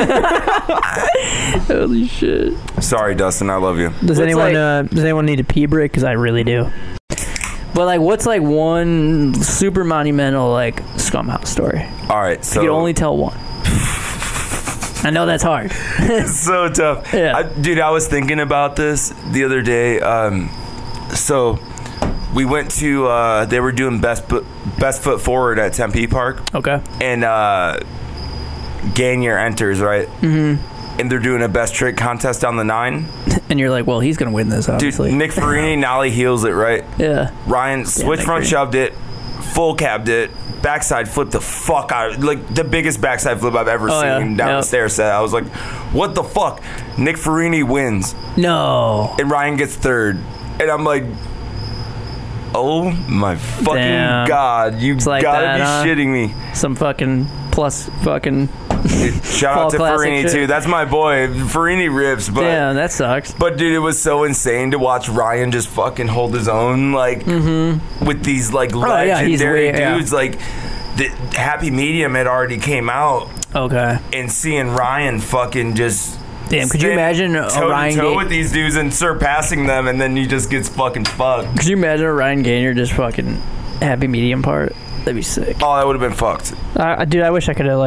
holy shit. Sorry, Dustin, I love you. Does What's anyone need a pee break? Because I really do. But like, what's like one super monumental like scum house story? All right, so You can only tell one. I know that's hard. it's so tough. Yeah. Dude, I was thinking about this the other day. So we went to they were doing best foot forward at Tempe Park, Okay. and Gainier enters, right? Mm-hmm. And they're doing a best trick contest on the 9. And you're like, well, he's gonna win this, Dude, obviously. Nick Farini nollie heels it, right? Yeah. Ryan switch Nick front Farini. shoved it, full cabbed it, backside flipped the fuck out, like the biggest backside flip I've ever Oh, yeah. seen down the Yep. stair set. I was like, what the fuck? Nick Farini wins, No. and Ryan gets 3rd, and I'm like, oh my fucking Damn. god, you like gotta that, be huh? shitting me. Some fucking plus fucking. Shout Fall out to classic Farini shit. too. That's my boy. Farini rips, but Damn, that sucks. But dude, it was so insane to watch Ryan just fucking hold his own, like with these like yeah, he's legendary way- yeah. dudes. Like the Happy Medium had already came out, Okay. and seeing Ryan fucking just Damn, could you imagine a toe Ryan to toe Ga- with these dudes and surpassing them, and then he just gets fucking fucked. Could you imagine a Ryan Gaynor just fucking happy medium part? That'd be sick. Oh, that would have been fucked. Dude, I wish I could have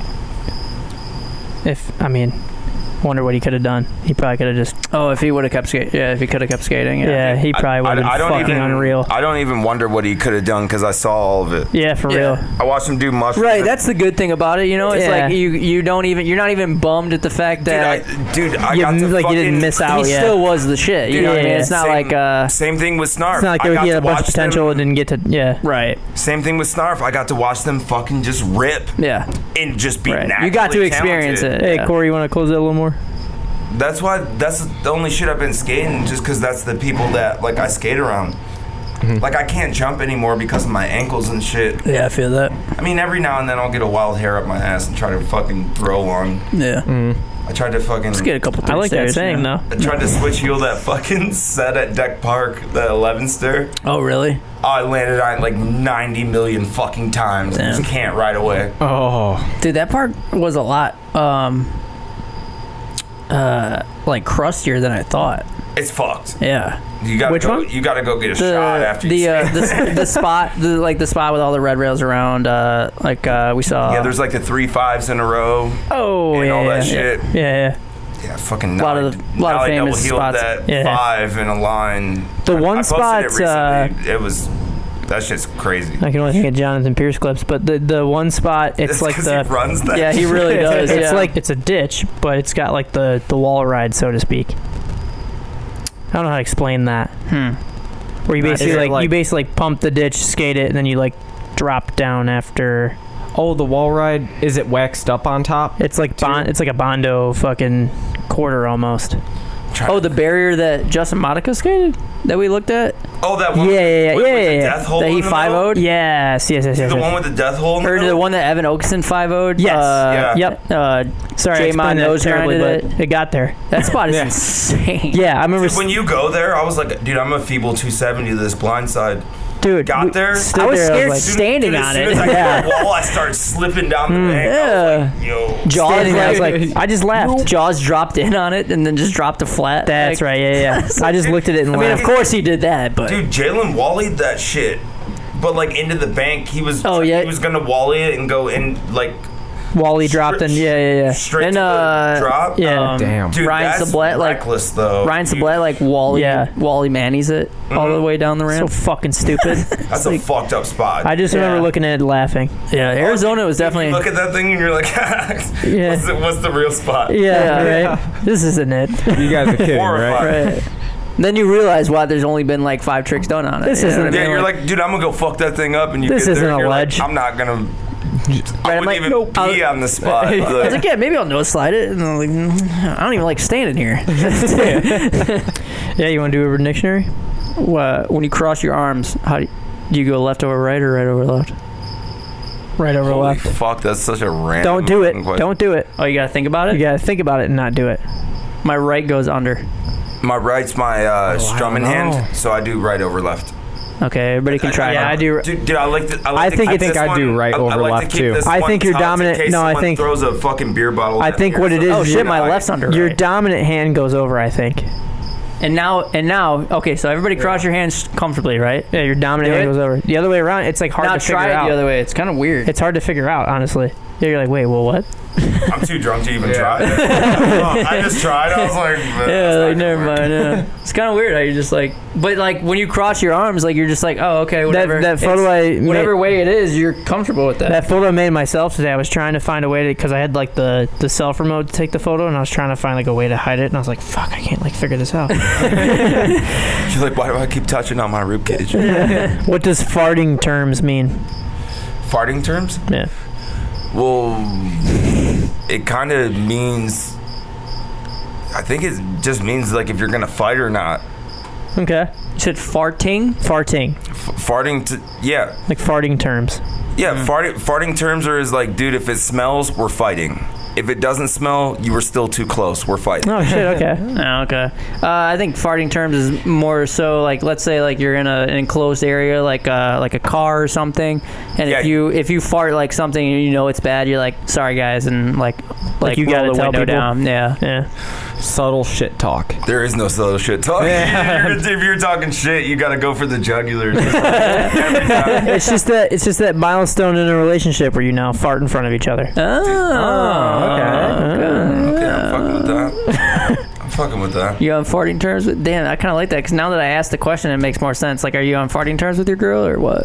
wonder what he could have done. He probably could have just. Oh, if he would have kept skating. Yeah, if he could have kept skating. Yeah, he probably would have been fucking unreal. I don't even wonder what he could have done because I saw all of it. Yeah, for Yeah. real. I watched him do mushrooms. Right, that's the good thing about it, you know. It's Yeah. like you're not even bummed at the fact that Dude, I You, got to like, you didn't fucking- miss out. he Yeah. still was the shit. You know what I mean? It's not same, like same thing with Snarf. It's not like I got he had to a bunch of watch them- potential and didn't get to. Yeah. right. Same thing with Snarf. I got to watch them fucking just rip Yeah. and just be Right. naturally You got to experience talented. it. Hey, Yeah. Corey, you want to close that a little more? That's the only shit I've been skating, just because that's the people that like I skate around. Like I can't jump anymore because of my ankles and shit. Yeah, I feel that. I mean, every now and then I'll get a wild hair up my ass and try to fucking throw one. Yeah. I tried to fucking. Let's get a couple. I like that saying, though. I tried to switch heel that fucking set at Deck Park, the 11 stair. Oh, really? I landed on it like 90 million fucking times and Damn. just can't right away. Oh, Dude, that part was a lot like crustier than I thought. It's fucked. Yeah. You gotta Which go, one? You gotta go get a shot after you skate. the spot the spot with all the red rails around we saw. Yeah, there's like the 3 5s in a row. Oh, And yeah. all that yeah. shit. Yeah, Yeah, fucking lot of famous double-heeled spots. that Yeah. 5 in a line. The one I posted spot, it recently. It was that shit's crazy. I can only think of Jonathan Pierce clips, but the one spot, it's like 'cause the he runs that. Yeah, he shit. really does. it's yeah. like it's a ditch, but it's got like the wall ride, so to speak. I don't know how to explain that. Where you Is basically it you basically pump the ditch, skate it, and then you like drop down after. Oh, the wall ride, is it waxed up on top? It's like it's like a Bondo fucking quarter almost. Oh, the barrier that Justin Monica skated that we looked at? Oh, that one. Yeah. with the death hole That he in the middle? 5-0'd? Yes. The one with the death hole in the Or the middle? one that Evan Oakson 5-0'd? Yes. Yeah. Yep. Sorry, I J-Mon explained that nose terribly, grinded but it got there. That spot is Yeah. insane. Yeah, I remember. Dude, when you go there, I was like, dude, I'm a feeble 270 to this blind side. Dude, got we there? stood I was there, scared like, standing Dude, on as soon it. as I Yeah. hit the wall, I started slipping down the bank. I was like, yo. Jaws, standing there, I was like, I just laughed. Jaws dropped in on it and then just dropped a flat. That's like, right. Yeah. I just looked at it and I mean, laughed. of course he did that, but Dude, Jalen Wallied that shit. But like into the bank, he was Oh, yeah. he was gonna Wally it and go in like Wally dropped and yeah. straight And, to the drop. Yeah. Damn. Dude, Ryan that's Sablett, like- reckless though. Ryan dude. Sablett like Wally Yeah. Manny's it all the way down the So ramp. fucking stupid. That's a fucked up spot. I just remember Yeah. looking at it laughing. Yeah, Arizona was You definitely. look at that thing and you're like, Yeah. what's the real spot? Yeah, Yeah. right. This isn't it. You guys are kidding, right? Horrifying. Right. Then you realize why there's only been like 5 tricks done on it. This You know isn't- what I Yeah, mean? you're like, dude, I'm gonna go fuck that thing up, and you This get there isn't and a you're ledge. like, I'm not gonna. Right, I I'm wouldn't like, even nope. pee on the spot. I was Like, like, yeah, maybe I'll no slide it. And I'm like, I don't even like standing here. Yeah, you want to do Urban Dictionary? When you cross your arms, how do you go left over right or right over left? Right over holy left. fuck, that's such a random. Don't do it. question. Don't do it. Oh, you gotta think about it. You gotta think about it and not do it. My right goes under. My right's my strumming know. hand, so I do right over left. Okay, everybody can try. Yeah, now. I do. Dude, I like to. I think keep it's- this I do one- right over I like left, to keep too. this I one think you're tight in dominant- case no, I someone think- throws a fucking beer bottle. I at think me or what it is- Oh something. shit, my You know, left's under. Your right. dominant hand goes over, I think. And now, okay, so everybody cross your hands comfortably, right? Yeah, your dominant Do hand it? goes over. The other way around, it's like hard Now to figure try it out. the other way. It's kind of weird. It's hard to figure out, honestly. Yeah, you're like, wait, well, what? I'm too drunk to even try. I just tried. I was like, Yeah, like never mind. Yeah. It's kind of weird how you're just like, but like when you cross your arms, like you're just like, oh, okay, whatever. That photo I whatever made, way it is, you're comfortable with that. that photo I made myself today. I was trying to find a way to, because I had like the self remote to take the photo, and I was trying to find like a way to hide it, and I was like, fuck, I can't like figure this out. She's like, why do I keep touching on my ribcage? What does farting terms mean? Farting terms? Yeah. Well, it kind of means. I think it just means like if you're gonna fight or not. Okay. You said farting. Farting, Farting to yeah. like farting terms. Yeah, farting terms are is like, dude, if it smells, we're fighting. If it doesn't smell, you were still too close. We're fighting. Oh shit. Okay. Oh, okay. I think farting terms is more so like, let's say like you're in an enclosed area, like a car or something, and Yeah. if you fart like something and you know it's bad, you're like, sorry guys, and like you roll gotta the tell window people? down. Yeah. Yeah. Subtle shit talk. There is no subtle shit talk. If you're talking shit, you got to go for the jugular. Every time. It's just that milestone in a relationship where you now fart in front of each other. Oh. Okay, I'm fucking with that. I'm fucking with that. You on farting terms with? Damn, I kind of like that because now that I asked the question, it makes more sense. Like, are you on farting terms with your girl or what?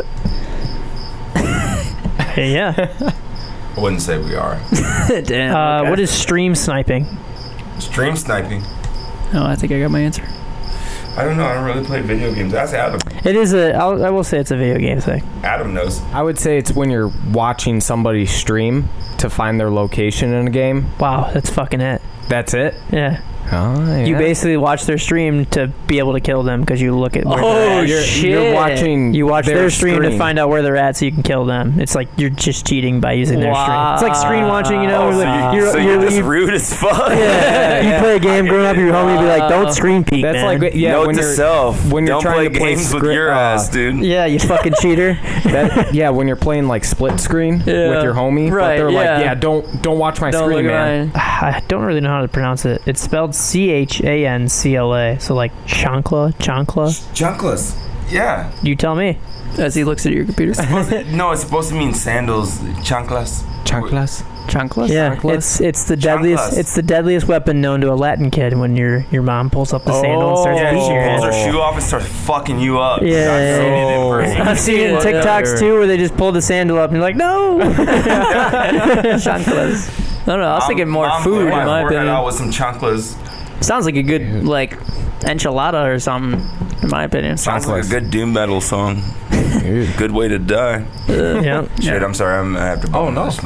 Yeah. I wouldn't say we are. Damn. Okay. What is stream sniping? Stream sniping. Oh, I think I got my answer. I don't know. I don't really play video games. Ask Adam. It is I will say it's a video game thing. Adam knows. I would say it's when you're watching somebody stream to find their location in a game. Wow, that's fucking it. That's it? Yeah. Oh, yeah. You basically watch their stream to be able to kill them because you look at where they're at. You're watching You watch their stream to screen. find out where they're at so you can kill them. It's like you're just cheating by using their stream. Wow. It's like screen watching, you know? Oh, where so like, you're just you- rude as fuck. yeah, you play a game growing up, your homie be like, don't screen peek, That's man. like, yeah, Note when to you're self. when you're don't trying play to play games with script- your ass, dude. Yeah, you fucking cheater. yeah, when you're playing like split screen Yeah. with your homie, Right, but they're like, yeah. yeah, don't watch my Don't screen, look man. at I don't really know how to pronounce it. It's spelled CHANCLA. So like chancla. Junkless. Yeah. You tell me. As he looks at your computer. No, it's supposed to mean sandals. Chanclas. Chanclas? Chanclas? Yeah, Chanclas? it's the deadliest. Chanclas. It's the deadliest weapon known to a Latin kid. When your mom pulls up the sandal and starts Yeah, beating she your pulls head. her shoe off and starts fucking you up. Yeah. I've seen it in person. I've seen it in TikToks too, where they just pull the sandal up and you're like, no. Chanclas. I don't know. I was thinking more Mom food, put in my forehead opinion. out with some chanclas. Sounds like a good, like, enchilada or something, in my opinion. Sounds like a good doom metal song. Good way to die. Yeah. Shit, I'm sorry. I'm gonna have to. Oh, no.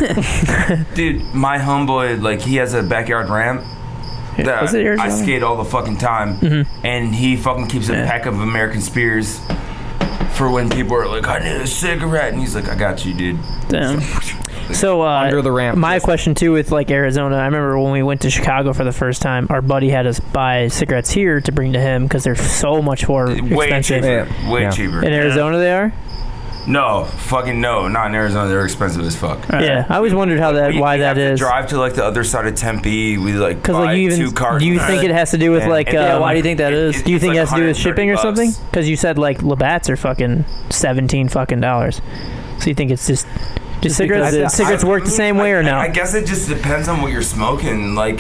Dude, my homeboy, like, he has a backyard ramp that Was it yours, I Alan? skate all the fucking time, and he fucking keeps a pack of American Spears for when people are like, I need a cigarette, and he's like, I got you, dude. Damn. So Under the ramp. my question too with like Arizona, I remember when we went to Chicago for the first time, our buddy had us buy cigarettes here to bring to him because they're so much more Way expensive. cheaper. Way Yeah. cheaper. In Arizona, they are. No, fucking no. Not in Arizona. They're expensive as fuck. Yeah, I always wondered how that, why we that have to is. drive to like the other side of Tempe. We like Because buy like you 2 even cars. do you think it has to do with Yeah. like Yeah, why do you think that is? do you think it has to do with shipping or something? $130? Because you said like Labatt's are fucking $17 fucking dollars. So you think it's just cigarettes? because Cigarettes work the same way or no? I guess it just depends on what you're smoking. Like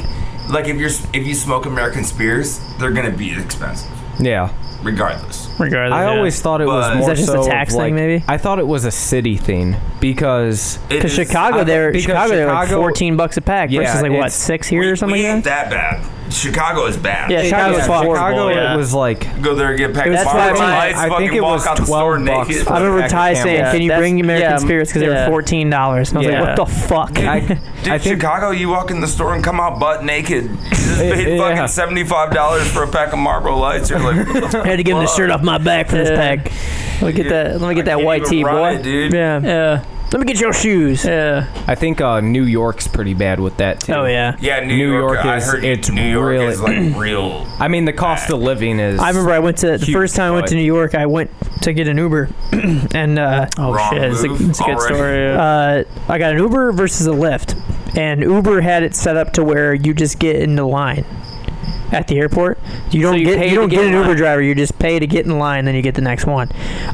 if you smoke American Spears, they're gonna be expensive, Yeah. regardless. Regardless, I always thought it was But- more Is that just a so tax of, thing, like- maybe? I thought it was a city thing because It because is- Chicago, they're because like Chicago- $14 a pack Yeah, versus like what it's- 6 here or something we like ain't that. that bad. Chicago is bad. Yeah, Chicago's horrible, Chicago yeah. it was like Go there and get packed. That's of why Marlboro my- Lights, I think fucking it walk was out the store $12 naked. for I remember pack of Ty Camel. saying, "Can you That's- bring American yeah, Spirits because they yeah. were $14?" And I was Yeah. like, "What the fuck?" Dude, I think- Chicago, you walk in the store and come out butt naked. You just paid Yeah. fucking $75 for a pack of Marlboro Lights. You're like, what the I had to give him the shirt off my back for this Yeah. pack. Let me get that. Let me get that I can't white even tee, run boy. it, dude. Yeah. Yeah. Let me get your shoes. Yeah. I think New York's pretty bad with that too. Oh yeah. Yeah, New New York. York I is- heard it's New York really- is like real. I mean the cost of living is. I remember I went to the Huge, first time I went to but- New York. I went to get an Uber, and Oh Wrong shit, it's a move good already. story. Yeah. I got an Uber versus a Lyft, and Uber had it set up to where you just get in the line at the airport. You don't you get pay you to don't get get an in Uber line. driver. You just pay to get in line, then you get the next one.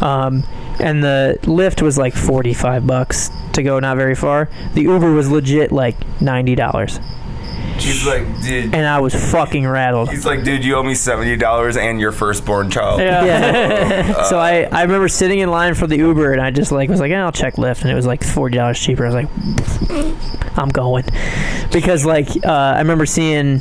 And the Lyft was like $45 to go not very far. The Uber was legit like $90, She's like, dude. and I was fucking rattled. He's like, dude, you owe me $70 and your firstborn child. Yeah. So I remember sitting in line for the Uber, and I just like was like, I'll check Lyft, and it was like $40 cheaper. I was like, I'm going, because like I remember seeing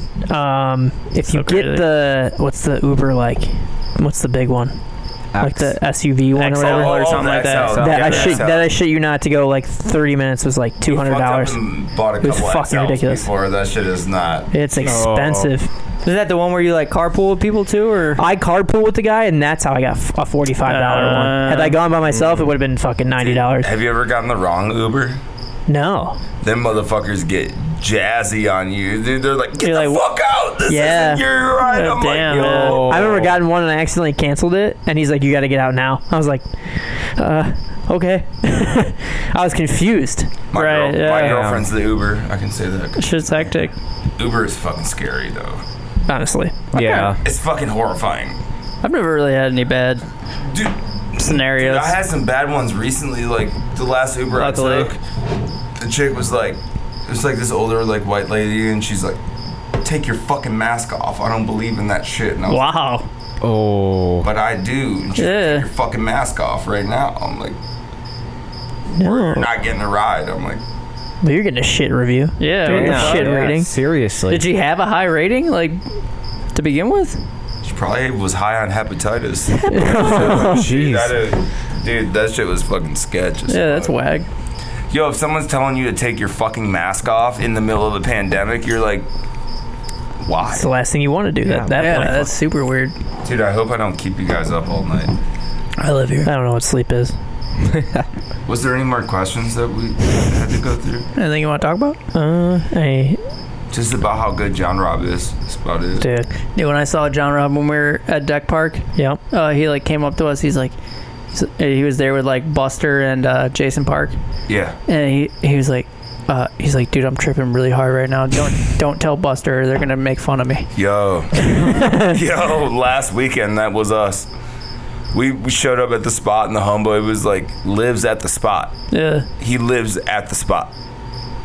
if you So get crazy. the what's the Uber like, what's the big one, like the SUV one XL or whatever. or something like that. XL. That Yeah, I the shit XL. that I shit you not to go like 30 minutes was like We fucked up $200. and Bought a It was couple fucking XLs ridiculous. Before that shit is not. It's expensive. Is that the one where you like carpool with people too, or? I carpool with the guy, and that's how I got a $45 one. Had I gone by myself, it would have been fucking $90. Have you ever gotten the wrong Uber? No. Them motherfuckers get jazzy on you. Dude, they're like, get You're the like, fuck out. This Yeah. isn't your ride. I'm Damn, like, man. yo. I remember gotten one and I accidentally canceled it, and he's like, "You got to get out now." I was like, "Okay." I was confused. My, Right, my yeah. girlfriend's the Uber. I can say that. Shit's hectic. Uber is fucking scary, though. Honestly, Yeah. It's fucking horrifying. I've never really had any bad Dude, scenarios. I had some bad ones recently. Like, the last Uber Luckily. I took, the chick was like, it was like this older, like, white lady, and she's like, take your fucking mask off. I don't believe in that shit. And I was like, Wow. Oh. but I do. And she's like, Yeah. take your fucking mask off right now. I'm like, no, you're not getting a ride. I'm like, but you're getting a shit review. Yeah. Dude, what the yeah. fuck? Shit rating. Seriously. Did you have a high rating, like, to begin with? she probably was high on hepatitis. Oh, Dude, jeez. dude, that shit was fucking sketch. as Yeah, that's fuck. wag. Yo, if someone's telling you to take your fucking mask off in the middle of a pandemic, you're like, why? It's the last thing you want to do. Yeah. That Yeah, point. that's super weird. Dude, I hope I don't keep you guys up all night. I live here. I don't know what sleep is. Was there any more questions that we had to go through? Anything you want to talk about? Hey, Just about how good John Robb is. That's about it. dude. Yeah, when I saw John Robb when we were at Deck Park, Yep. he like came up to us. He was there with like Buster and Jason Park, Yeah. and he was like, dude, I'm tripping really hard right now. Don't tell Buster. They're gonna make fun of me. Yo. Yo, last weekend, that was us. We showed up at the spot, and the homeboy was like, lives at the spot. Yeah. He lives at the spot.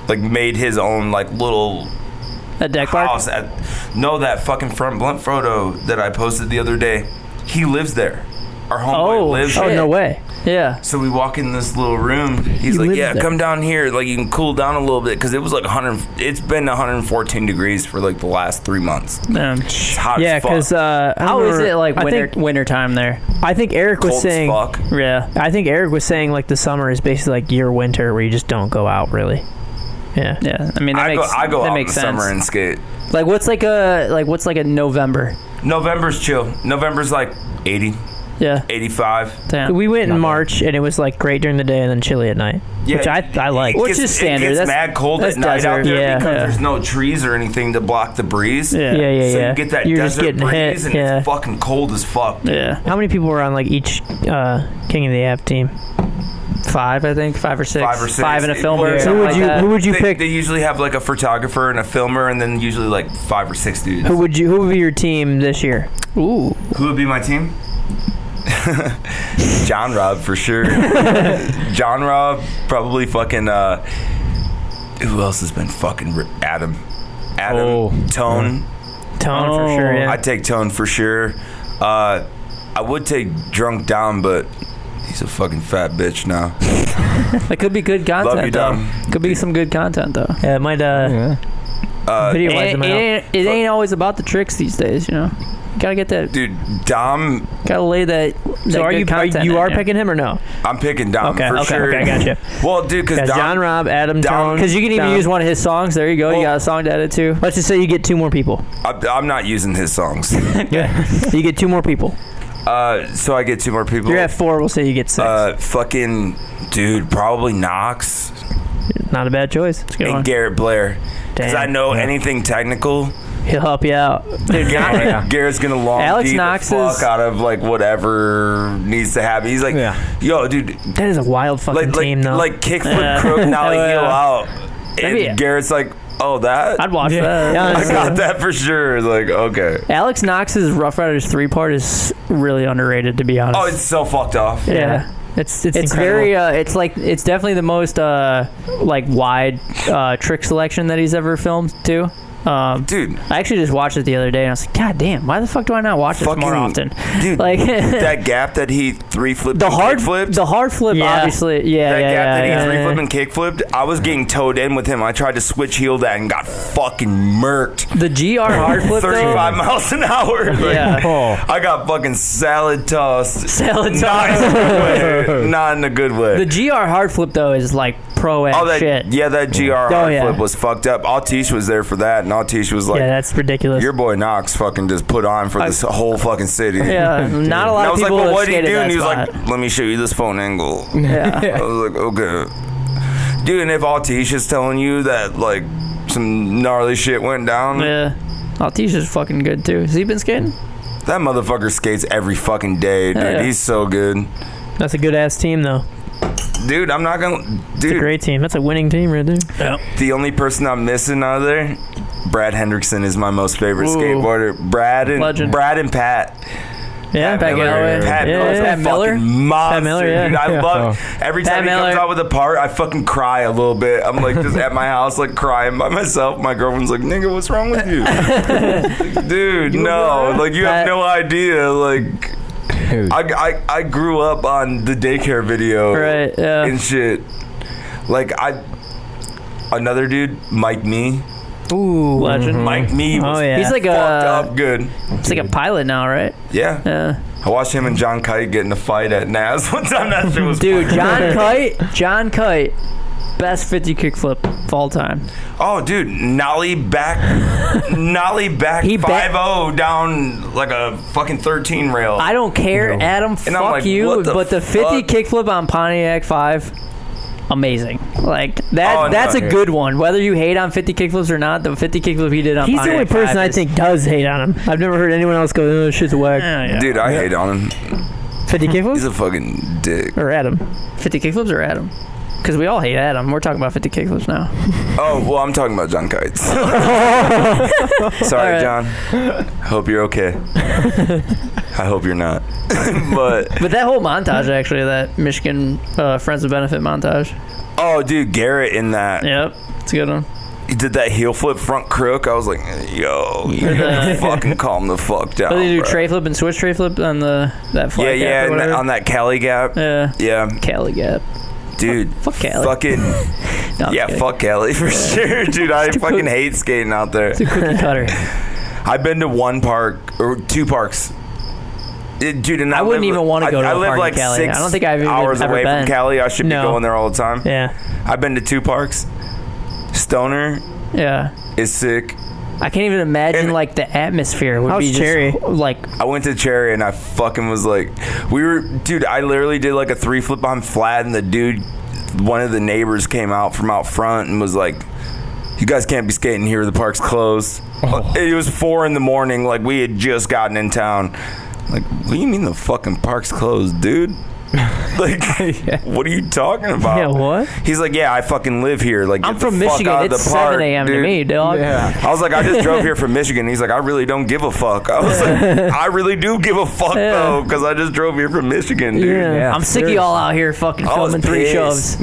like made his own like little At Deck Park? house at that fucking front blunt photo that I posted the other day. He lives there. Our homeboy lives shit. there. Oh, no way. Yeah. So we walk in this little room. He's He like, lives "Yeah, there. come down here. Like, you can cool down a little bit because it was like 100. It's been 114 degrees for like the last 3 months. It's hot Yeah, as fuck. because How is it like winter time there? I think Eric was Cold saying. as fuck. Yeah. I think Eric was saying like the summer is basically like your winter where you just don't go out really. Yeah. Yeah. I mean, that I makes go that out in makes the sense. summer and skate. Like what's like a November? November's chill. November's like 80, Yeah. 85. Damn. We went in Not bad. March and it was like great during the day and then chilly at night, Yeah, which I like. Which It is standard. It gets That's- mad cold that's at night out desert. there Yeah. because Yeah. there's no trees or anything to block the breeze. Yeah. Yeah. So you get that You're just desert getting hit. breeze and Yeah. it's fucking cold as fuck. Yeah. How many people were on like each King of the Ave team? 5, I think. 5 or 6. 5 or 6. 5 and a filmer. Yeah. Or Who something would like you that. Who would you pick? They usually have like a photographer and a filmer, and then usually like 5 or 6 dudes. Who would be your team this year? Ooh. Who would be my team? John Rob for sure. John Rob, probably fucking. Who else has been fucking Adam? Oh. Tone. Tone for sure. Yeah. I'd take Tone for sure. I would take Drunk Dom, but he's a fucking fat bitch now. That could be good content. Love you, though. Dom. Could be some good content though. Yeah, it might video wise them out. It ain't always about the tricks these days, you know. You gotta get that. Dude, Dom, Gotta lay that. So are you picking him or no? I'm picking Dom Okay, for okay, sure. okay, I gotcha. Well, dude, because Got Dom, John Rob, Adam Dom- Tone. Because you can even Dom. use one of his songs. There you go. You Well- got a song to add it to. Let's just say you get 2 more people. I'm not using his songs. You get 2 more people. So I get 2 more people. You're at 4. We'll say you get 6. Fucking, dude, probably Knox Not a bad choice. Good and one. Garrett Blair. Because Damn. I know anything technical, He'll help you out. Dude, Garrett's gonna long Alex the Knox fuck is- out of like whatever needs to happen. He's like, Yeah. yo, dude, That is a wild fucking team, though. like kickflip Yeah. crook nollie Oh, heel yeah. out. Maybe- And Garrett's like, oh, that? I'd watch Yeah. that. Yeah, I got that for sure. Like, okay. Alex Knox's Rough Riders 3 part is really underrated, to be honest. Oh, it's so fucked off. yeah. it's It's incredible. very. It's definitely the most like wide trick selection that he's ever filmed too. Dude, I actually just watched it the other day, and I was like, God damn, why the fuck do I not watch this more often? Dude, Like that gap that he 3-flipped the and hard kick-flipped. the hard flip, Yeah. obviously, That yeah, gap that he yeah. 3-flipped and kick-flipped, I was getting towed in with him. I tried to switch heel that and got fucking murked. The GR hard flip, 35 miles an hour. Like, Yeah. Oh. I got fucking salad tossed. Salad Not toss. in a good way. Not in a good way. The GR hard flip though is like pro ass that shit. yeah, that GR hard yeah. flip was fucked up. Altish was there for that, and Altish was like, Yeah, that's ridiculous. "Your boy Knox fucking just put on for this whole fucking city." Yeah, not a lot And I of was like, people "Well, have what did he skated do?" that And he was spot. like, "Let me show you this phone angle." Yeah. I was like, "Okay." Dude, and if Altish is telling you that like some gnarly shit went down, Yeah. Altish is fucking good too. Has he been skating? that motherfucker skates every fucking day, dude. Yeah. He's so good. That's a good ass team, though. Dude, I'm not gonna. It's a Dude, great team. That's a winning team right there. the only person I'm missing out of there, Brad Hendrickson is my most favorite Ooh. skateboarder. Brad Legend. and Pat. Yeah, Pat Miller. Galloway. Pat Yeah, Miller's yeah. a Pat Miller? fucking monster. Pat Miller, yeah. Dude, I Yeah. love every Pat time he comes Miller. out with a part, I fucking cry a little bit. I'm like just at my house, like crying by myself. My girlfriend's like, "Nigga, what's wrong with you?" Dude, no, like you have Pat- no idea. Like Dude. I grew up on the daycare video, Right, yeah. and shit. Like another dude, Mike Me. Ooh. Legend. Mike Me was Oh, yeah. He's like fucked a up good. he's like a pilot now, right? Yeah. Yeah. I watched him and John Kite get in a fight at Naz one time. That shit was Dude, John Kite, best 50 kickflip of all time. Oh, dude, nollie back He 5-0 down like a fucking 13 rail. I don't care, Adam. And I'm Fuck like, you. what the But the 50 fuck? kickflip on Pontiac 5, amazing. Like that. Oh, no. That's a good one. Whether you hate on 50 kickflips or not, the 50 kickflip he did on He's the only Pontiac 5 person I is- think does hate on him. I've never heard anyone else go, "Oh, shit's whack." Yeah. Dude, I hate on him. 50 He's kickflips a fucking dick. or Adam? 50 kickflips or Adam? Because we all hate Adam. We're talking about 50 kickflips now. Oh, well, I'm talking about John Kites. Sorry, All right. John. Hope you're okay. I hope you're not. But But that whole montage, actually, that Michigan Friends of Benefit montage, Oh, dude, Garrett in that. Yep, it's a good one. He did that heel flip front crook. I was like, yo, you fucking calm the fuck down. Oh, they do bro. tray flip and switch tray flip on that flat Yeah, gap or and whatever? on that Cali gap. Yeah. Cali gap. Dude, Fuck Cali. fucking, No, I'm yeah, kidding. fuck Cali for sure. Dude, I fucking hate skating out there. It's a cookie cutter. I've been to one park, or two parks. Dude, and I wouldn't live- even want to go to I a live park like in Cali. 6 I don't think I've even hours ever away been. from Cali. I should No. be going there all the time. Yeah. I've been to 2 parks. Stoner Yeah. is sick. I can't even imagine And- like the atmosphere would How's be just Cherry? like I went to Cherry and I fucking was like, dude, I literally did like a 3 flip on flat, and the dude, one of the neighbors came out from out front and was like, you guys can't be skating here, the park's closed. It was 4 a.m, like we had just gotten in town. Like, what do you mean the fucking park's closed, dude? Like, what are you talking about? Yeah, what? He's like, yeah, I fucking live here. Like, I'm get the from fuck Michigan. out of It's the park, 7 a.m. to dude. me, dog. Yeah. I was like, I just drove here from Michigan. He's like, I really don't give a fuck. I was like, I really do give a fuck Yeah. though, because I just drove here from Michigan, dude. Yeah. I'm sick of y'all out here fucking I was filming 3 pissed.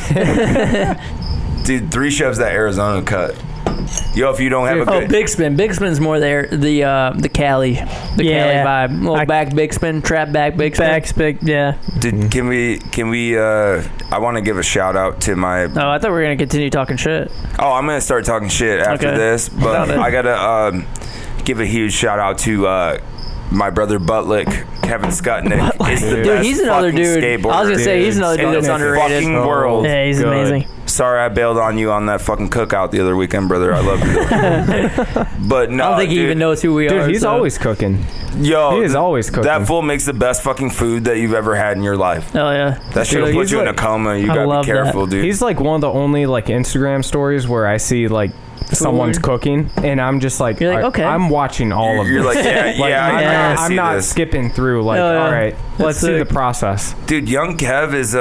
shoves. Dude, 3 shoves that Arizona cut. Yo, if you don't have a Oh, good, big spin. Big spin's more there. The Cali, Yeah. Cali vibe. Little back big spin, trap back big spin. Backspin, yeah. dude, can we? I want to give a shout out to my. Oh, I thought we were gonna continue talking shit. Oh, I'm gonna start talking shit after Okay. this, but Got it. I gotta give a huge shout out to my brother Butlick, Kevin Skutnick. Is the Dude, best he's another fucking dude. skateboarder I was gonna say he's another in dude the that's underrated. fucking world. Yeah, he's Good. amazing. Sorry, I bailed on you on that fucking cookout the other weekend, brother. I love you. But no, I don't think he dude, even knows who we are. Dude, he's so- always cooking. Yo, He is always cooking. That fool makes the best fucking food that you've ever had in your life. Oh yeah. That shit will Dude, put he's you in a like- coma. You I gotta love be careful, dude. He's like one of the only like Instagram stories where I see like someone's cooking, and I'm just like, You're like, all right, okay. I'm watching all of You're this. like, yeah, Like, yeah, I gotta I'm see not this. skipping through. Like, Oh, yeah. all right, let's see the sick. process. Dude, young Kev is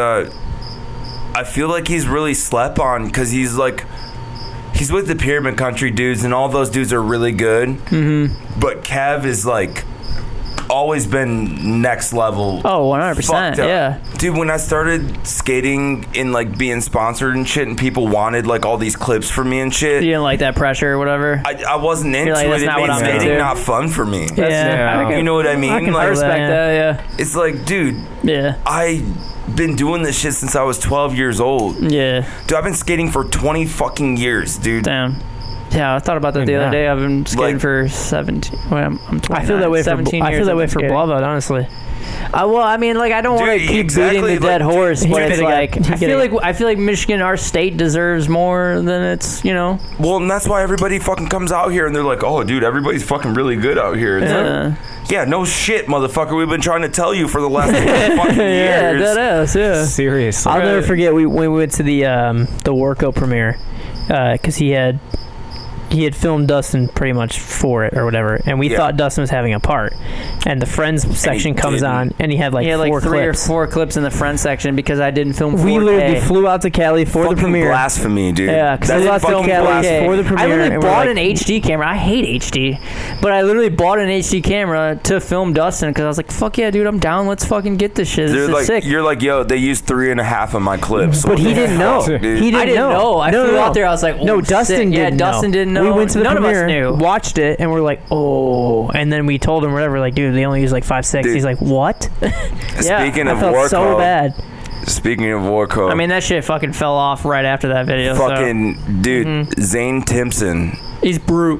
I feel like he's really slept on because he's with the Pyramid Country dudes, and all those dudes are really good. Mm-hmm. But Kev is like always been next level. Oh, 100%. Fucked up. Yeah. Dude, when I started skating and like being sponsored and shit, and people wanted like all these clips for me and shit, You didn't like that pressure or whatever. I wasn't into like, it. that's It not made what I'm skating into. not fun for me. Yeah. Yeah. You know what I mean? I can I like, respect yeah. that. Yeah. it's like, dude, Yeah. I've been doing this shit since I was 12 years old. Yeah. Dude, I've been skating for 20 fucking years, dude. Damn. Yeah, I thought about that the Yeah. other day. I've been skating Like- for 17. Well, I'm 29. I feel that way for 17 I years feel that I've way been for skating. Bloodwood, honestly. Well, I mean, like I don't want to Dude, keep exactly, beating the dead like, horse, dude, but he's it's gonna like get- I feel like Michigan, our state, deserves more than it's Well, and that's why everybody fucking comes out here and they're like, oh, dude, everybody's fucking really good out here. It's like, yeah, no shit, motherfucker. We've been trying to tell you for the last 20 fucking Yeah, years. that ass. Yeah. Seriously. I'll never forget when we went to the Warco premiere because he had filmed Dustin pretty much for it or whatever, and we Yeah. thought Dustin was having a part, and the friends section comes didn't. on, and he had like He had like 4 three clips. or 4 clips in the front section because I didn't film 4K. We literally flew out to Cali for Fucking the premiere. blasphemy, dude. Yeah, because I That's love fucking film Cali blasphemy. for the premiere, I literally and we're bought like- an HD camera. I hate HD, but I literally bought an HD camera to film Dustin because I was like, "Fuck yeah, dude, I'm down. Let's fucking get this shit. This They're is like, sick." you're like, yo, they used 3.5 of my clips. But he didn't know. Dude. He didn't I didn't know. I No, flew no, out no. there. I was like, No, "Oh, Dustin sick." didn't Yeah, Dustin know. didn't know. We went to the None premiere, of us knew. watched it, and we're like, oh. And then we told him whatever, like, dude, they only use like 5.6. Dude. He's like, what? Speaking I of felt so Warco, bad. speaking of Warco, I mean, that shit fucking fell off right after that video. fucking dude, Zane Timpson. So. He's brute.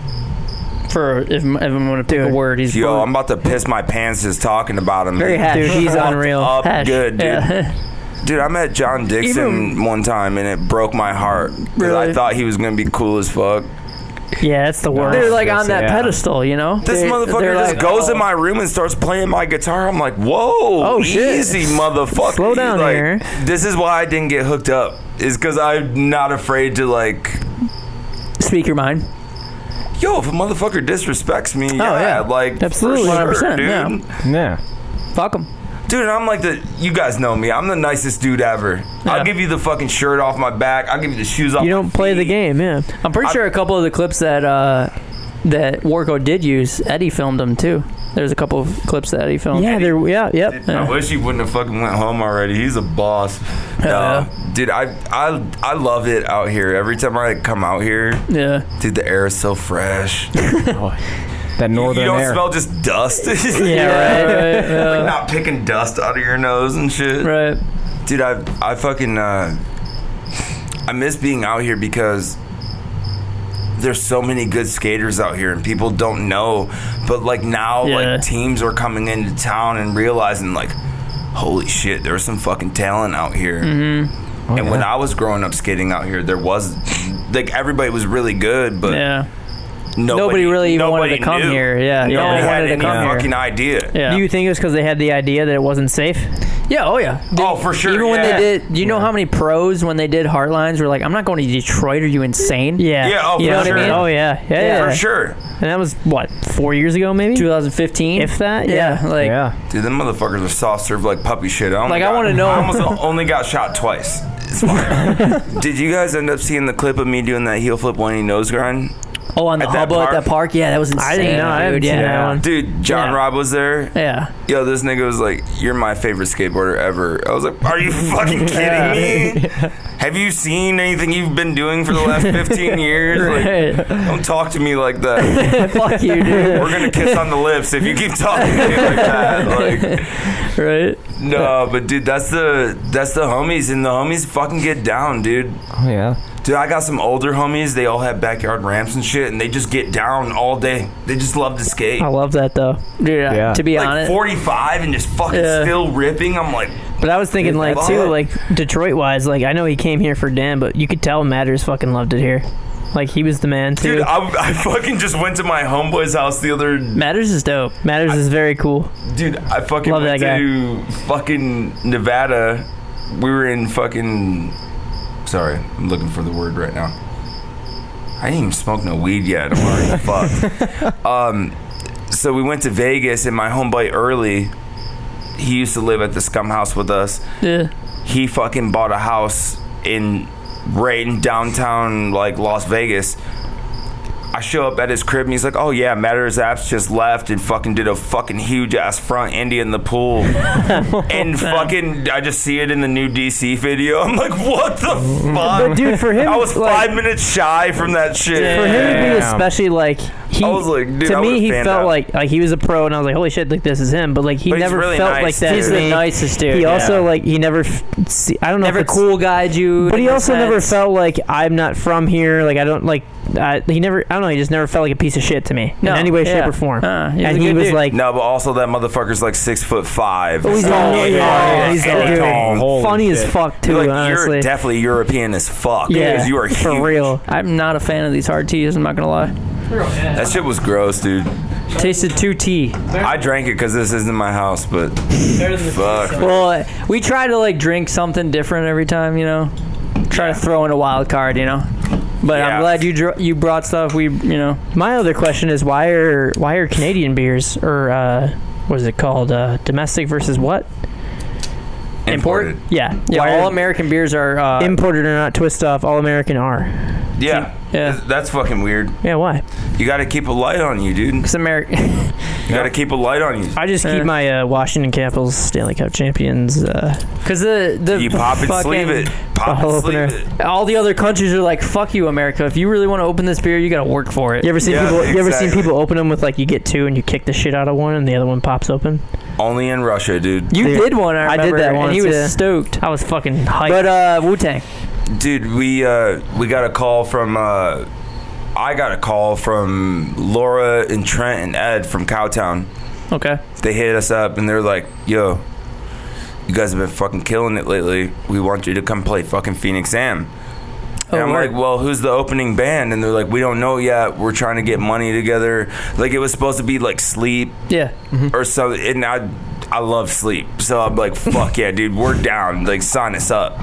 For if I'm gonna pick a Dude. word, he's Yo, brute. I'm about to piss my pants just talking about him. Very hash. Dude, he's Fucked unreal. Up Hash. good, dude. Yeah. Dude, I met John Dixon one time and it broke my heart because I Really? thought he was gonna be cool as fuck. Yeah, that's the worst. They're like on that Yeah. pedestal, you know. This They're motherfucker just like, goes oh. in my room and starts playing my guitar. I'm like, whoa, Oh, shit. easy, motherfucker. Slow down Like, here. This is why I didn't get hooked up. Is because I'm not afraid to like. Speak your mind. Yo, if a motherfucker disrespects me, yeah. like Absolutely. for sure, 100%, dude. yeah. Yeah. Fuck them. Dude, and I'm like you guys know me. I'm the nicest dude ever. Yeah. I'll give you the fucking shirt off my back. I'll give you the shoes off. You my don't play the feet. game, yeah. I'm pretty sure a couple of the clips that Warco did use, Eddie filmed them too. There's a couple of clips that he filmed. Yeah, there. Yeah, yep. Dude, I wish he wouldn't have fucking went home already. He's a boss. No, dude, I love it out here. Every time I come out here, Yeah. dude, the air is so fresh. That northern you don't air. smell just dust. Yeah, right. Like not picking dust out of your nose and shit. Right. Dude, I fucking I miss being out here because there's so many good skaters out here and people don't know. But like now, like teams are coming into town and realizing like, holy shit, there's some fucking talent out here. Mm-hmm. And when I was growing up skating out here, there was like everybody was really good, but nobody really even wanted to come knew. here. Yeah, Nobody nobody had wanted to any come here. fucking idea. Yeah. Do you think it was because they had the idea that it wasn't safe? Yeah, oh yeah. Oh, for sure. Even when yeah. they did, do you know how many pros when they did Heartlines were like, I'm not going to Detroit, are you insane? Yeah. Yeah, oh, you for know sure. what I mean? Oh yeah. Yeah. For sure. And that was what, 4 years ago, maybe? 2015? If that? Yeah. Like, Yeah. Dude, them motherfuckers are soft served like puppy shit. I wanna know- I almost only got shot twice. It's fine. Did you guys end up seeing the clip of me doing that heel flip 180 nose grind? oh, on the At that hubba at park? that park? Yeah, that was insane. I didn't know. I haven't dude. seen Yeah. that one. Dude, John Yeah. Robb was there. Yeah. Yo, this nigga was like, "You're my favorite skateboarder ever." I was like, "Are you fucking kidding me? Have you seen anything you've been doing for the last 15 years? Like, don't talk to me like that. Fuck you, dude. We're gonna kiss on the lips if you keep talking to me like that." Like, Right? no, but dude, that's the homies, and the homies fucking get down, dude. Oh yeah. Dude, I got some older homies. They all have backyard ramps and shit, and they just get down all day. They just love to skate. I love that though. Dude, Yeah. to be Like honest. 45 and just fucking Yeah. still ripping. I'm like, But I was thinking like Fuck. too, like Detroit wise, like I know he came here for Dan, but you could tell Matters fucking loved it here. Like he was the man too. dude, I fucking just went to my homeboy's house the other. Matters is dope. Matters is very cool. Dude, I fucking Love went that guy. to fucking Nevada. We were in fucking. Sorry, I'm looking for the word right now. I didn't even smoke no weed yet. I'm already fucked. So we went to Vegas, and my homeboy Early, he used to live at the Scum House with us. Yeah. He fucking bought a house right in downtown like Las Vegas. I show up at his crib and he's like, "Oh yeah, Matters Apps just left and fucking did a fucking huge ass front Indy in the pool." And fucking I just see it in the new DC video. I'm like, what the fuck? But dude, for him, I was like, 5 minutes shy from that shit. for him to be Damn. especially like he. I was like, dude, to I me, would've he fanned felt out. like he was a pro, and I was like, holy shit, like this is him. But like he But he's never really felt nice, like that. He's to the me. nicest dude. He yeah. also like he never. I don't know. never if it's, cool guyed you. But he in a also never sense. felt like I'm not from here. Like I don't like. He never. I don't know. He just never felt like a piece of shit to me No, in any way, yeah. shape, or form. He's a and he good was dude. like, No, but also that motherfucker's like 6'5". oh, he's So, all, yeah, he's everything. tall. Holy funny shit. as fuck too. You're, like, honestly, you're definitely European as fuck. yeah, because you are for huge. real. I'm not a fan of these hard teas. I'm not gonna lie. That shit was gross, dude. Tasted too tea. I drank it because this isn't my house, but fuck. Well, we try to like drink something different every time, you know. Try to throw in a wild card, you know. But Yeah. I'm glad you brought stuff. We, you know. My other question is why are Canadian beers or what is it called? Domestic versus what? Imported. Yeah, Yeah, why all are American beers are imported or not? Twist off. All American are. Yeah. Yeah. That's fucking weird. Yeah, why? You got to keep a light on you, dude. because American. You got to keep a light on you. I just Yeah. keep my Washington Capitals Stanley Cup champions. Because the You pop and fucking- sleeve it. Pop bottle and sleeve opener. it. All the other countries are like, "Fuck you, America! If you really want to open this beer, you got to work for it." You ever seen Yeah, people? You ever seen exactly. people open them with like you get two and you kick the shit out of one and the other one pops open? Only in Russia, dude. You Dude, did one. I I did remember, that and once, he was yeah. stoked. I was fucking hyped. But Wu Tang. Dude, we got a call from. I got a call from Laura and Trent and Ed from Cowtown. Okay. They hit us up and they're like, "Yo, you guys have been fucking killing it lately. We want you to come play fucking Phoenix Am." And Oh, I'm word. like, "Well, who's the opening band?" And they're like, "We don't know yet. We're trying to get money together." Like it was supposed to be like Sleep Yeah. or so. And I love Sleep, so I'm like, "Fuck yeah, dude, we're down. Like sign us up."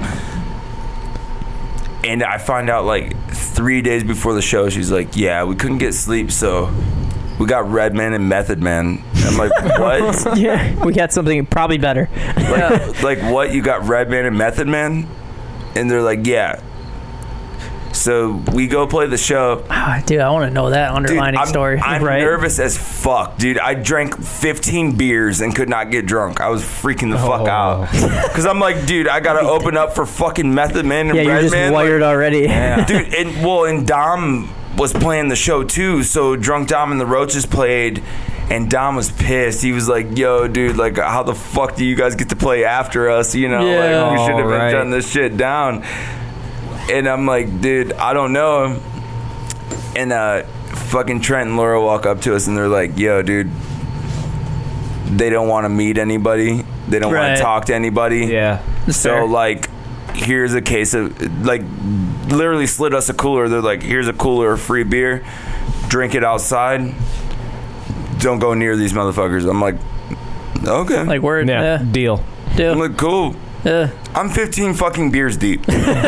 And I find out like 3 days before the show, she's like, "Yeah, we couldn't get Sleep, so we got Redman and Method Man." I'm like, "What?" yeah, we got something probably better. Like what? You got Redman and Method Man? And they're like, "Yeah." So we go play the show. Dude, I want to know that underlining story. I'm right? nervous as fuck, dude. I drank 15 beers and could not get drunk. I was freaking the fuck out. Because I'm like, dude, I got to open up for fucking Method Man and Yeah, you're Red just Man. wired already. Yeah. Dude, and Dom was playing the show too. So Drunk Dom and the Roaches played. And Dom was pissed. He was like, yo, dude, like, how the fuck do you guys get to play after us? You know, Yeah. like, we should have been Right. shutting this shit down. And I'm like, dude, I don't know. And fucking Trent and Laura walk up to us and they're like, yo, dude, they don't want to meet anybody. They don't want Right. to talk to anybody. Yeah. So, Fair. like, here's a case of, like, literally slid us a cooler. They're like, here's a cooler of free beer. Drink it outside. Don't go near these motherfuckers. I'm like, okay. Like, word. Yeah. Yeah. Deal. Deal. I'm like, cool. Yeah. I'm 15 fucking beers deep.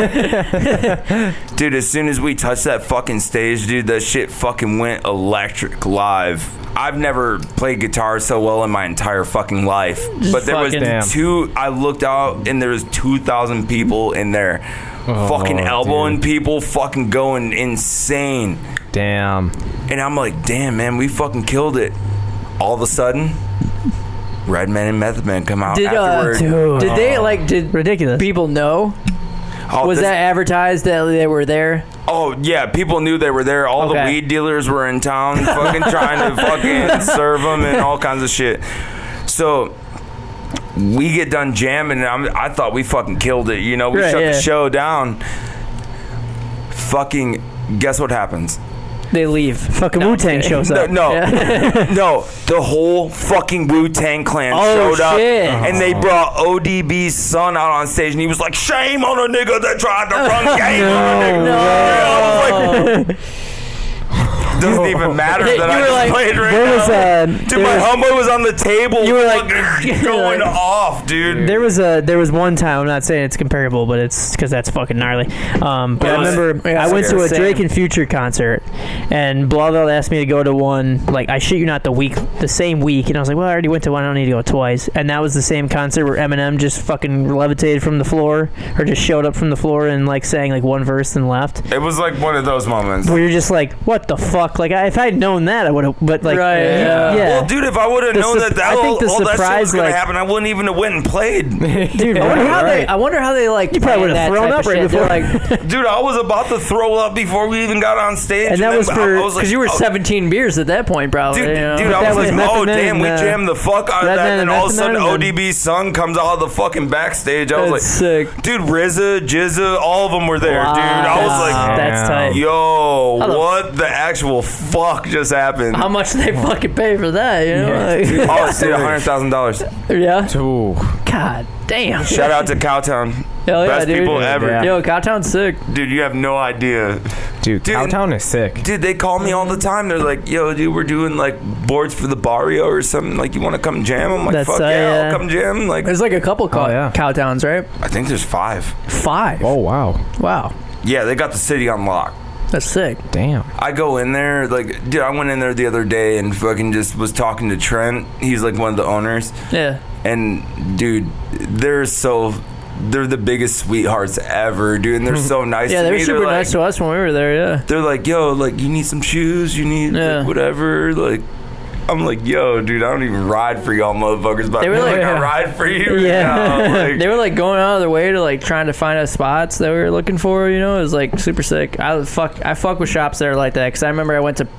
Dude, as soon as we touched that fucking stage, dude, that shit fucking went electric live. I've never played guitar so well in my entire fucking life. But there was fucking- Damn. I looked out and there was 2,000 people in there. Fucking elbowing dude. people, fucking going insane. Damn. And I'm like, damn, man, we fucking killed it. All of a sudden, Red Man and Method Man come out Did afterward. did they like did Ridiculous. people know? Oh, Was this- that advertised that they were there? Oh, yeah, people knew they were there. All the Okay. weed dealers were in town fucking trying to fucking serve them and all kinds of shit. So we get done jamming, and I thought we fucking killed it. You know, we Right, shut yeah. the show down. Fucking, guess what happens? They leave. Fucking No, I'm Wu-Tang kidding. shows up. No, Yeah. no, the whole fucking Wu-Tang Clan Oh, showed up, shit. and they brought ODB's son out on stage, and he was like, "Shame on a nigga that tried to run game on a nigga." Yeah, I was like, doesn't even matter that You I were just like- played right There was now. Dude, there my was- homeboy was on the table. You were like- fucking going off, dude. There was one time. I'm not saying it's comparable, but it's because that's fucking gnarly. But I remember yeah, I went to a same. Drake and Future concert, and Blauvelt asked me to go to one. Like, I shit you not, the same week, and I was like, well, I already went to one. I don't need to go twice. And that was the same concert where Eminem just fucking levitated from the floor, or just showed up from the floor and like sang like one verse and left. It was like one of those moments. Where you're just like, what the fuck? Like, if I'd known that, I would have. But like, Right, yeah. Well, dude, if I would have The known sup- that I think the all that shit surprise, was gonna like- happen, I wouldn't even have went and played. dude, I wonder how right. I wonder how they like. You probably planned would've that thrown type up of right shit. They're before. like, Dude, I was about to throw up before we even got on stage. And that then was I for- was like, because you were oh, 17 beers at that point, probably. Dude, you know? dude, I That was was like, Method oh Man damn, we and, jammed the fuck out of Red that, Man and then and all of a Method sudden Man and ODB's son comes out of the fucking backstage. I was That's like, sick. dude, RZA, Jizza, all of them were there, Wow. dude. I was like, That's tight. yo, How the- what the actual fuck just happened? How much they fucking pay for that? You know? Oh, it's $100,000. Like, yeah. Ooh. God damn. Shout out to Cowtown. Hell yeah, Best dude. people ever. Yeah. Yo, Cowtown's sick. Dude, you have no idea. Dude, Dude. Cowtown is sick. Dude, they call me all the time. They're like, yo, dude, we're doing like boards for the barrio or something. Like, you want to come jam? I'm like, That's fuck tight, yeah, yeah. I'll come jam. Like, There's like a couple yeah. Cowtowns, right? I think there's 5. 5. Oh, wow. Wow. Yeah, they got the city on lock. That's sick. Damn. I go in there, like, dude, I went in there the other day and fucking just was talking to Trent. He's like one of the owners. Yeah. And, dude, they're the biggest sweethearts ever, dude. And they're so nice Yeah, to they me. were super They're like, nice to us when we were there, yeah. they're like, yo, like, you need some shoes? You need Yeah. like, whatever? Like, I'm like, yo, dude, I don't even ride for y'all motherfuckers, but They were like- I ride for you. Yeah. now. Like, They were like going out of their way to like trying to find us spots that we were looking for, you know? It was like super sick. I fuck with shops that are like that, because I remember I went to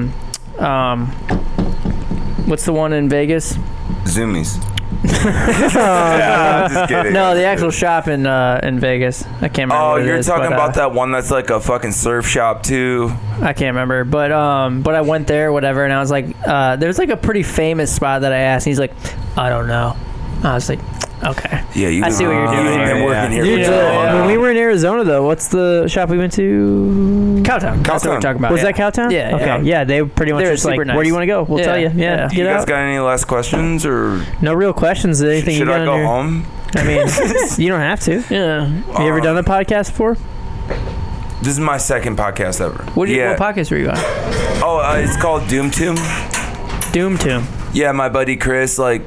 what's the one in Vegas? Zoomies. Yeah, I'm just kidding. No, the actual shop in Vegas. I can't remember. Oh, what it you're is, talking but, about that one that's like a fucking surf shop too. I can't remember, but I went there, whatever, and I was like, there's like a pretty famous spot that I asked. And he's like, I don't know. I was like, okay. Yeah, you. I see what you're doing You've been here. working here. Dude, for too long. when we were in Arizona, though, what's the shop we went to? Cowtown. That's what we're Cowtown. talking about. Was yeah. that Cowtown? Yeah, Okay, yeah. yeah. They pretty much They were just like, super nice. where do you want to go? We'll Yeah, tell you. Yeah, yeah. get You guys out. got any last questions or No real questions. Anything should you got I on go your- home? I mean, you don't have to. Yeah. Have you ever done a podcast before? This is my second podcast ever. What podcast were you on? Oh, it's called Doom Tomb. Doom Tomb. Yeah, my buddy Chris, like,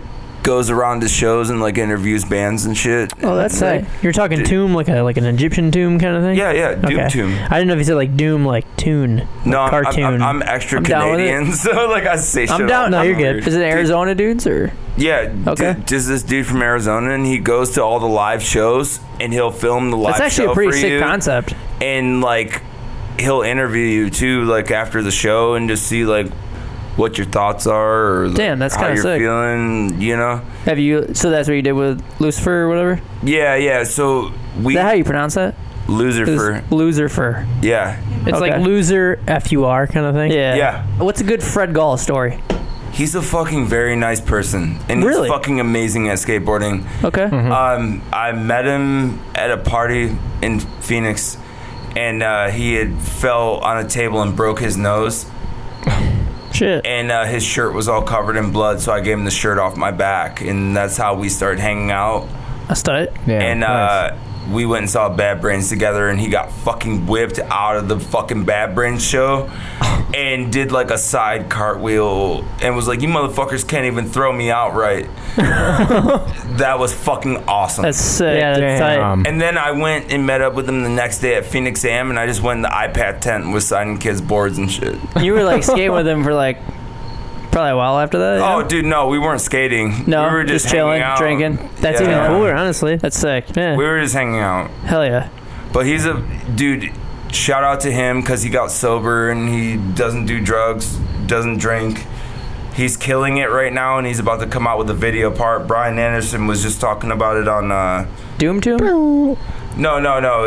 goes around to shows and like interviews bands and shit. Oh, that's sick. You're talking tomb, like an Egyptian tomb kind of thing? Yeah, Doom Okay. Tomb. I didn't know if you said like Doom, like tune. No, like cartoon. I'm extra I'm down with it. Canadian, so like I say shit. I'm down. No, all you're weird. good. Is it Arizona dudes or? Yeah, Okay. just this dude from Arizona, and he goes to all the live shows, and he'll film the live That's actually show a pretty for sick you, concept. and like he'll interview you too, like after the show, and just see like what your thoughts are, or like, Damn, that's how kinda you're sick. feeling, you know? Have you? So that's what you did with Lucifer or whatever. Yeah. So Is we that how you pronounce that? Lucifer. Lucifer. Yeah, It's Okay. like loser, FUR kind of thing. Yeah. Yeah. What's a good Fred Gall story? he's a fucking very nice person, and Really? he's fucking amazing at skateboarding. Okay. I met him at a party in Phoenix, and he had fell on a table and broke his nose, Shit. and his shirt was all covered in blood. So I gave him the shirt off my back, and that's how we started hanging out. That's tight. Yeah, And nice. we went and saw Bad Brains together, and he got fucking whipped out of the fucking Bad Brains show and did like a side cartwheel and was like, "You motherfuckers can't even throw me out right." That was fucking awesome. That's sick. Yeah, that's tight. Damn. And then I went and met up with him the next day at Phoenix Am, and I just went in the iPad tent and was signing kids' boards and shit. You were like skating with him for like probably a while after that. Oh, yeah? dude, no, we weren't skating. No, we were just chilling, hanging out. drinking. That's Yeah. even cooler, honestly. That's sick. Yeah. We were just hanging out. Hell yeah. But he's a dude. Shout out to him because he got sober and he doesn't do drugs, doesn't drink. He's killing it right now, and he's about to come out with a video part. Brian Anderson was just talking about it on. Doom to him? No.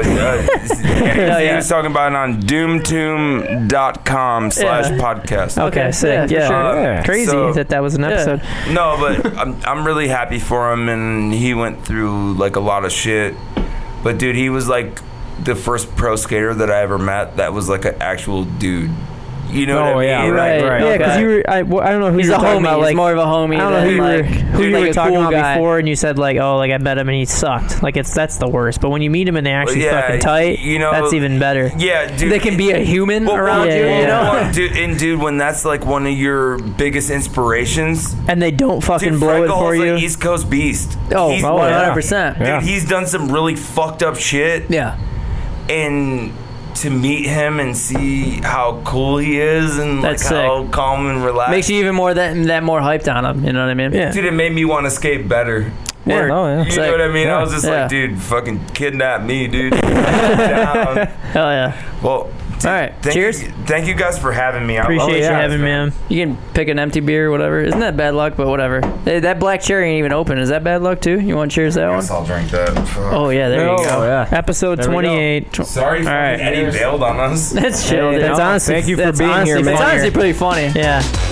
He was talking about it on doomtomb.com/podcast. Okay, sick. Yeah, for Yeah. sure. Yeah. Crazy So- that was an episode. No, but I'm really happy for him, and he went through like a lot of shit. But dude, he was like the first pro skater that I ever met that was like an actual dude. You know what I mean? yeah, Like, right. Yeah, because Okay. you were. I don't know who He's you a were talking homie. about. He's Like, more of a homie. I don't know than, who you were, like, who you like were a talking cool about guy. before, and you said like, oh, like I met him and he sucked. Like that's the worst. But when you meet him and they're actually Yeah, fucking tight, you know, that's even better. Yeah, dude. They can be a human Well, around yeah, you, yeah, you know? Well, dude, when that's like one of your biggest inspirations, And they don't fucking dude, blow Fred it for Gall's you. an East Coast beast. Oh, He's- 100%. Dude, Yeah. he's done some really fucked up shit, Yeah. and to meet him and see how cool he is and like That's how calm and relaxed. Makes you even more that more hyped on him. You know what I mean? Yeah. Dude, it made me want to skate better. Word. Oh, yeah. You Sick. know what I mean? Yeah. I was just Yeah. like, dude, fucking kidnap me, dude. Down. Hell yeah. Well, All right. thank Cheers. Thank you guys for having me. I love Appreciate you guys, having me on. You can pick an empty beer or whatever. Isn't that bad luck? But whatever. Hey, that black cherry ain't even open. Is that bad luck too? You want to cheers that I one? guess I'll drink that. Fuck. Oh yeah, there you Oh, go. yeah. Episode There we go. 28. Sorry, All right. Eddie bailed on us. That's chill, Hey, dude. that's No, honestly. thank you for that's being here, honestly man. It's funnier. honestly pretty funny. Yeah.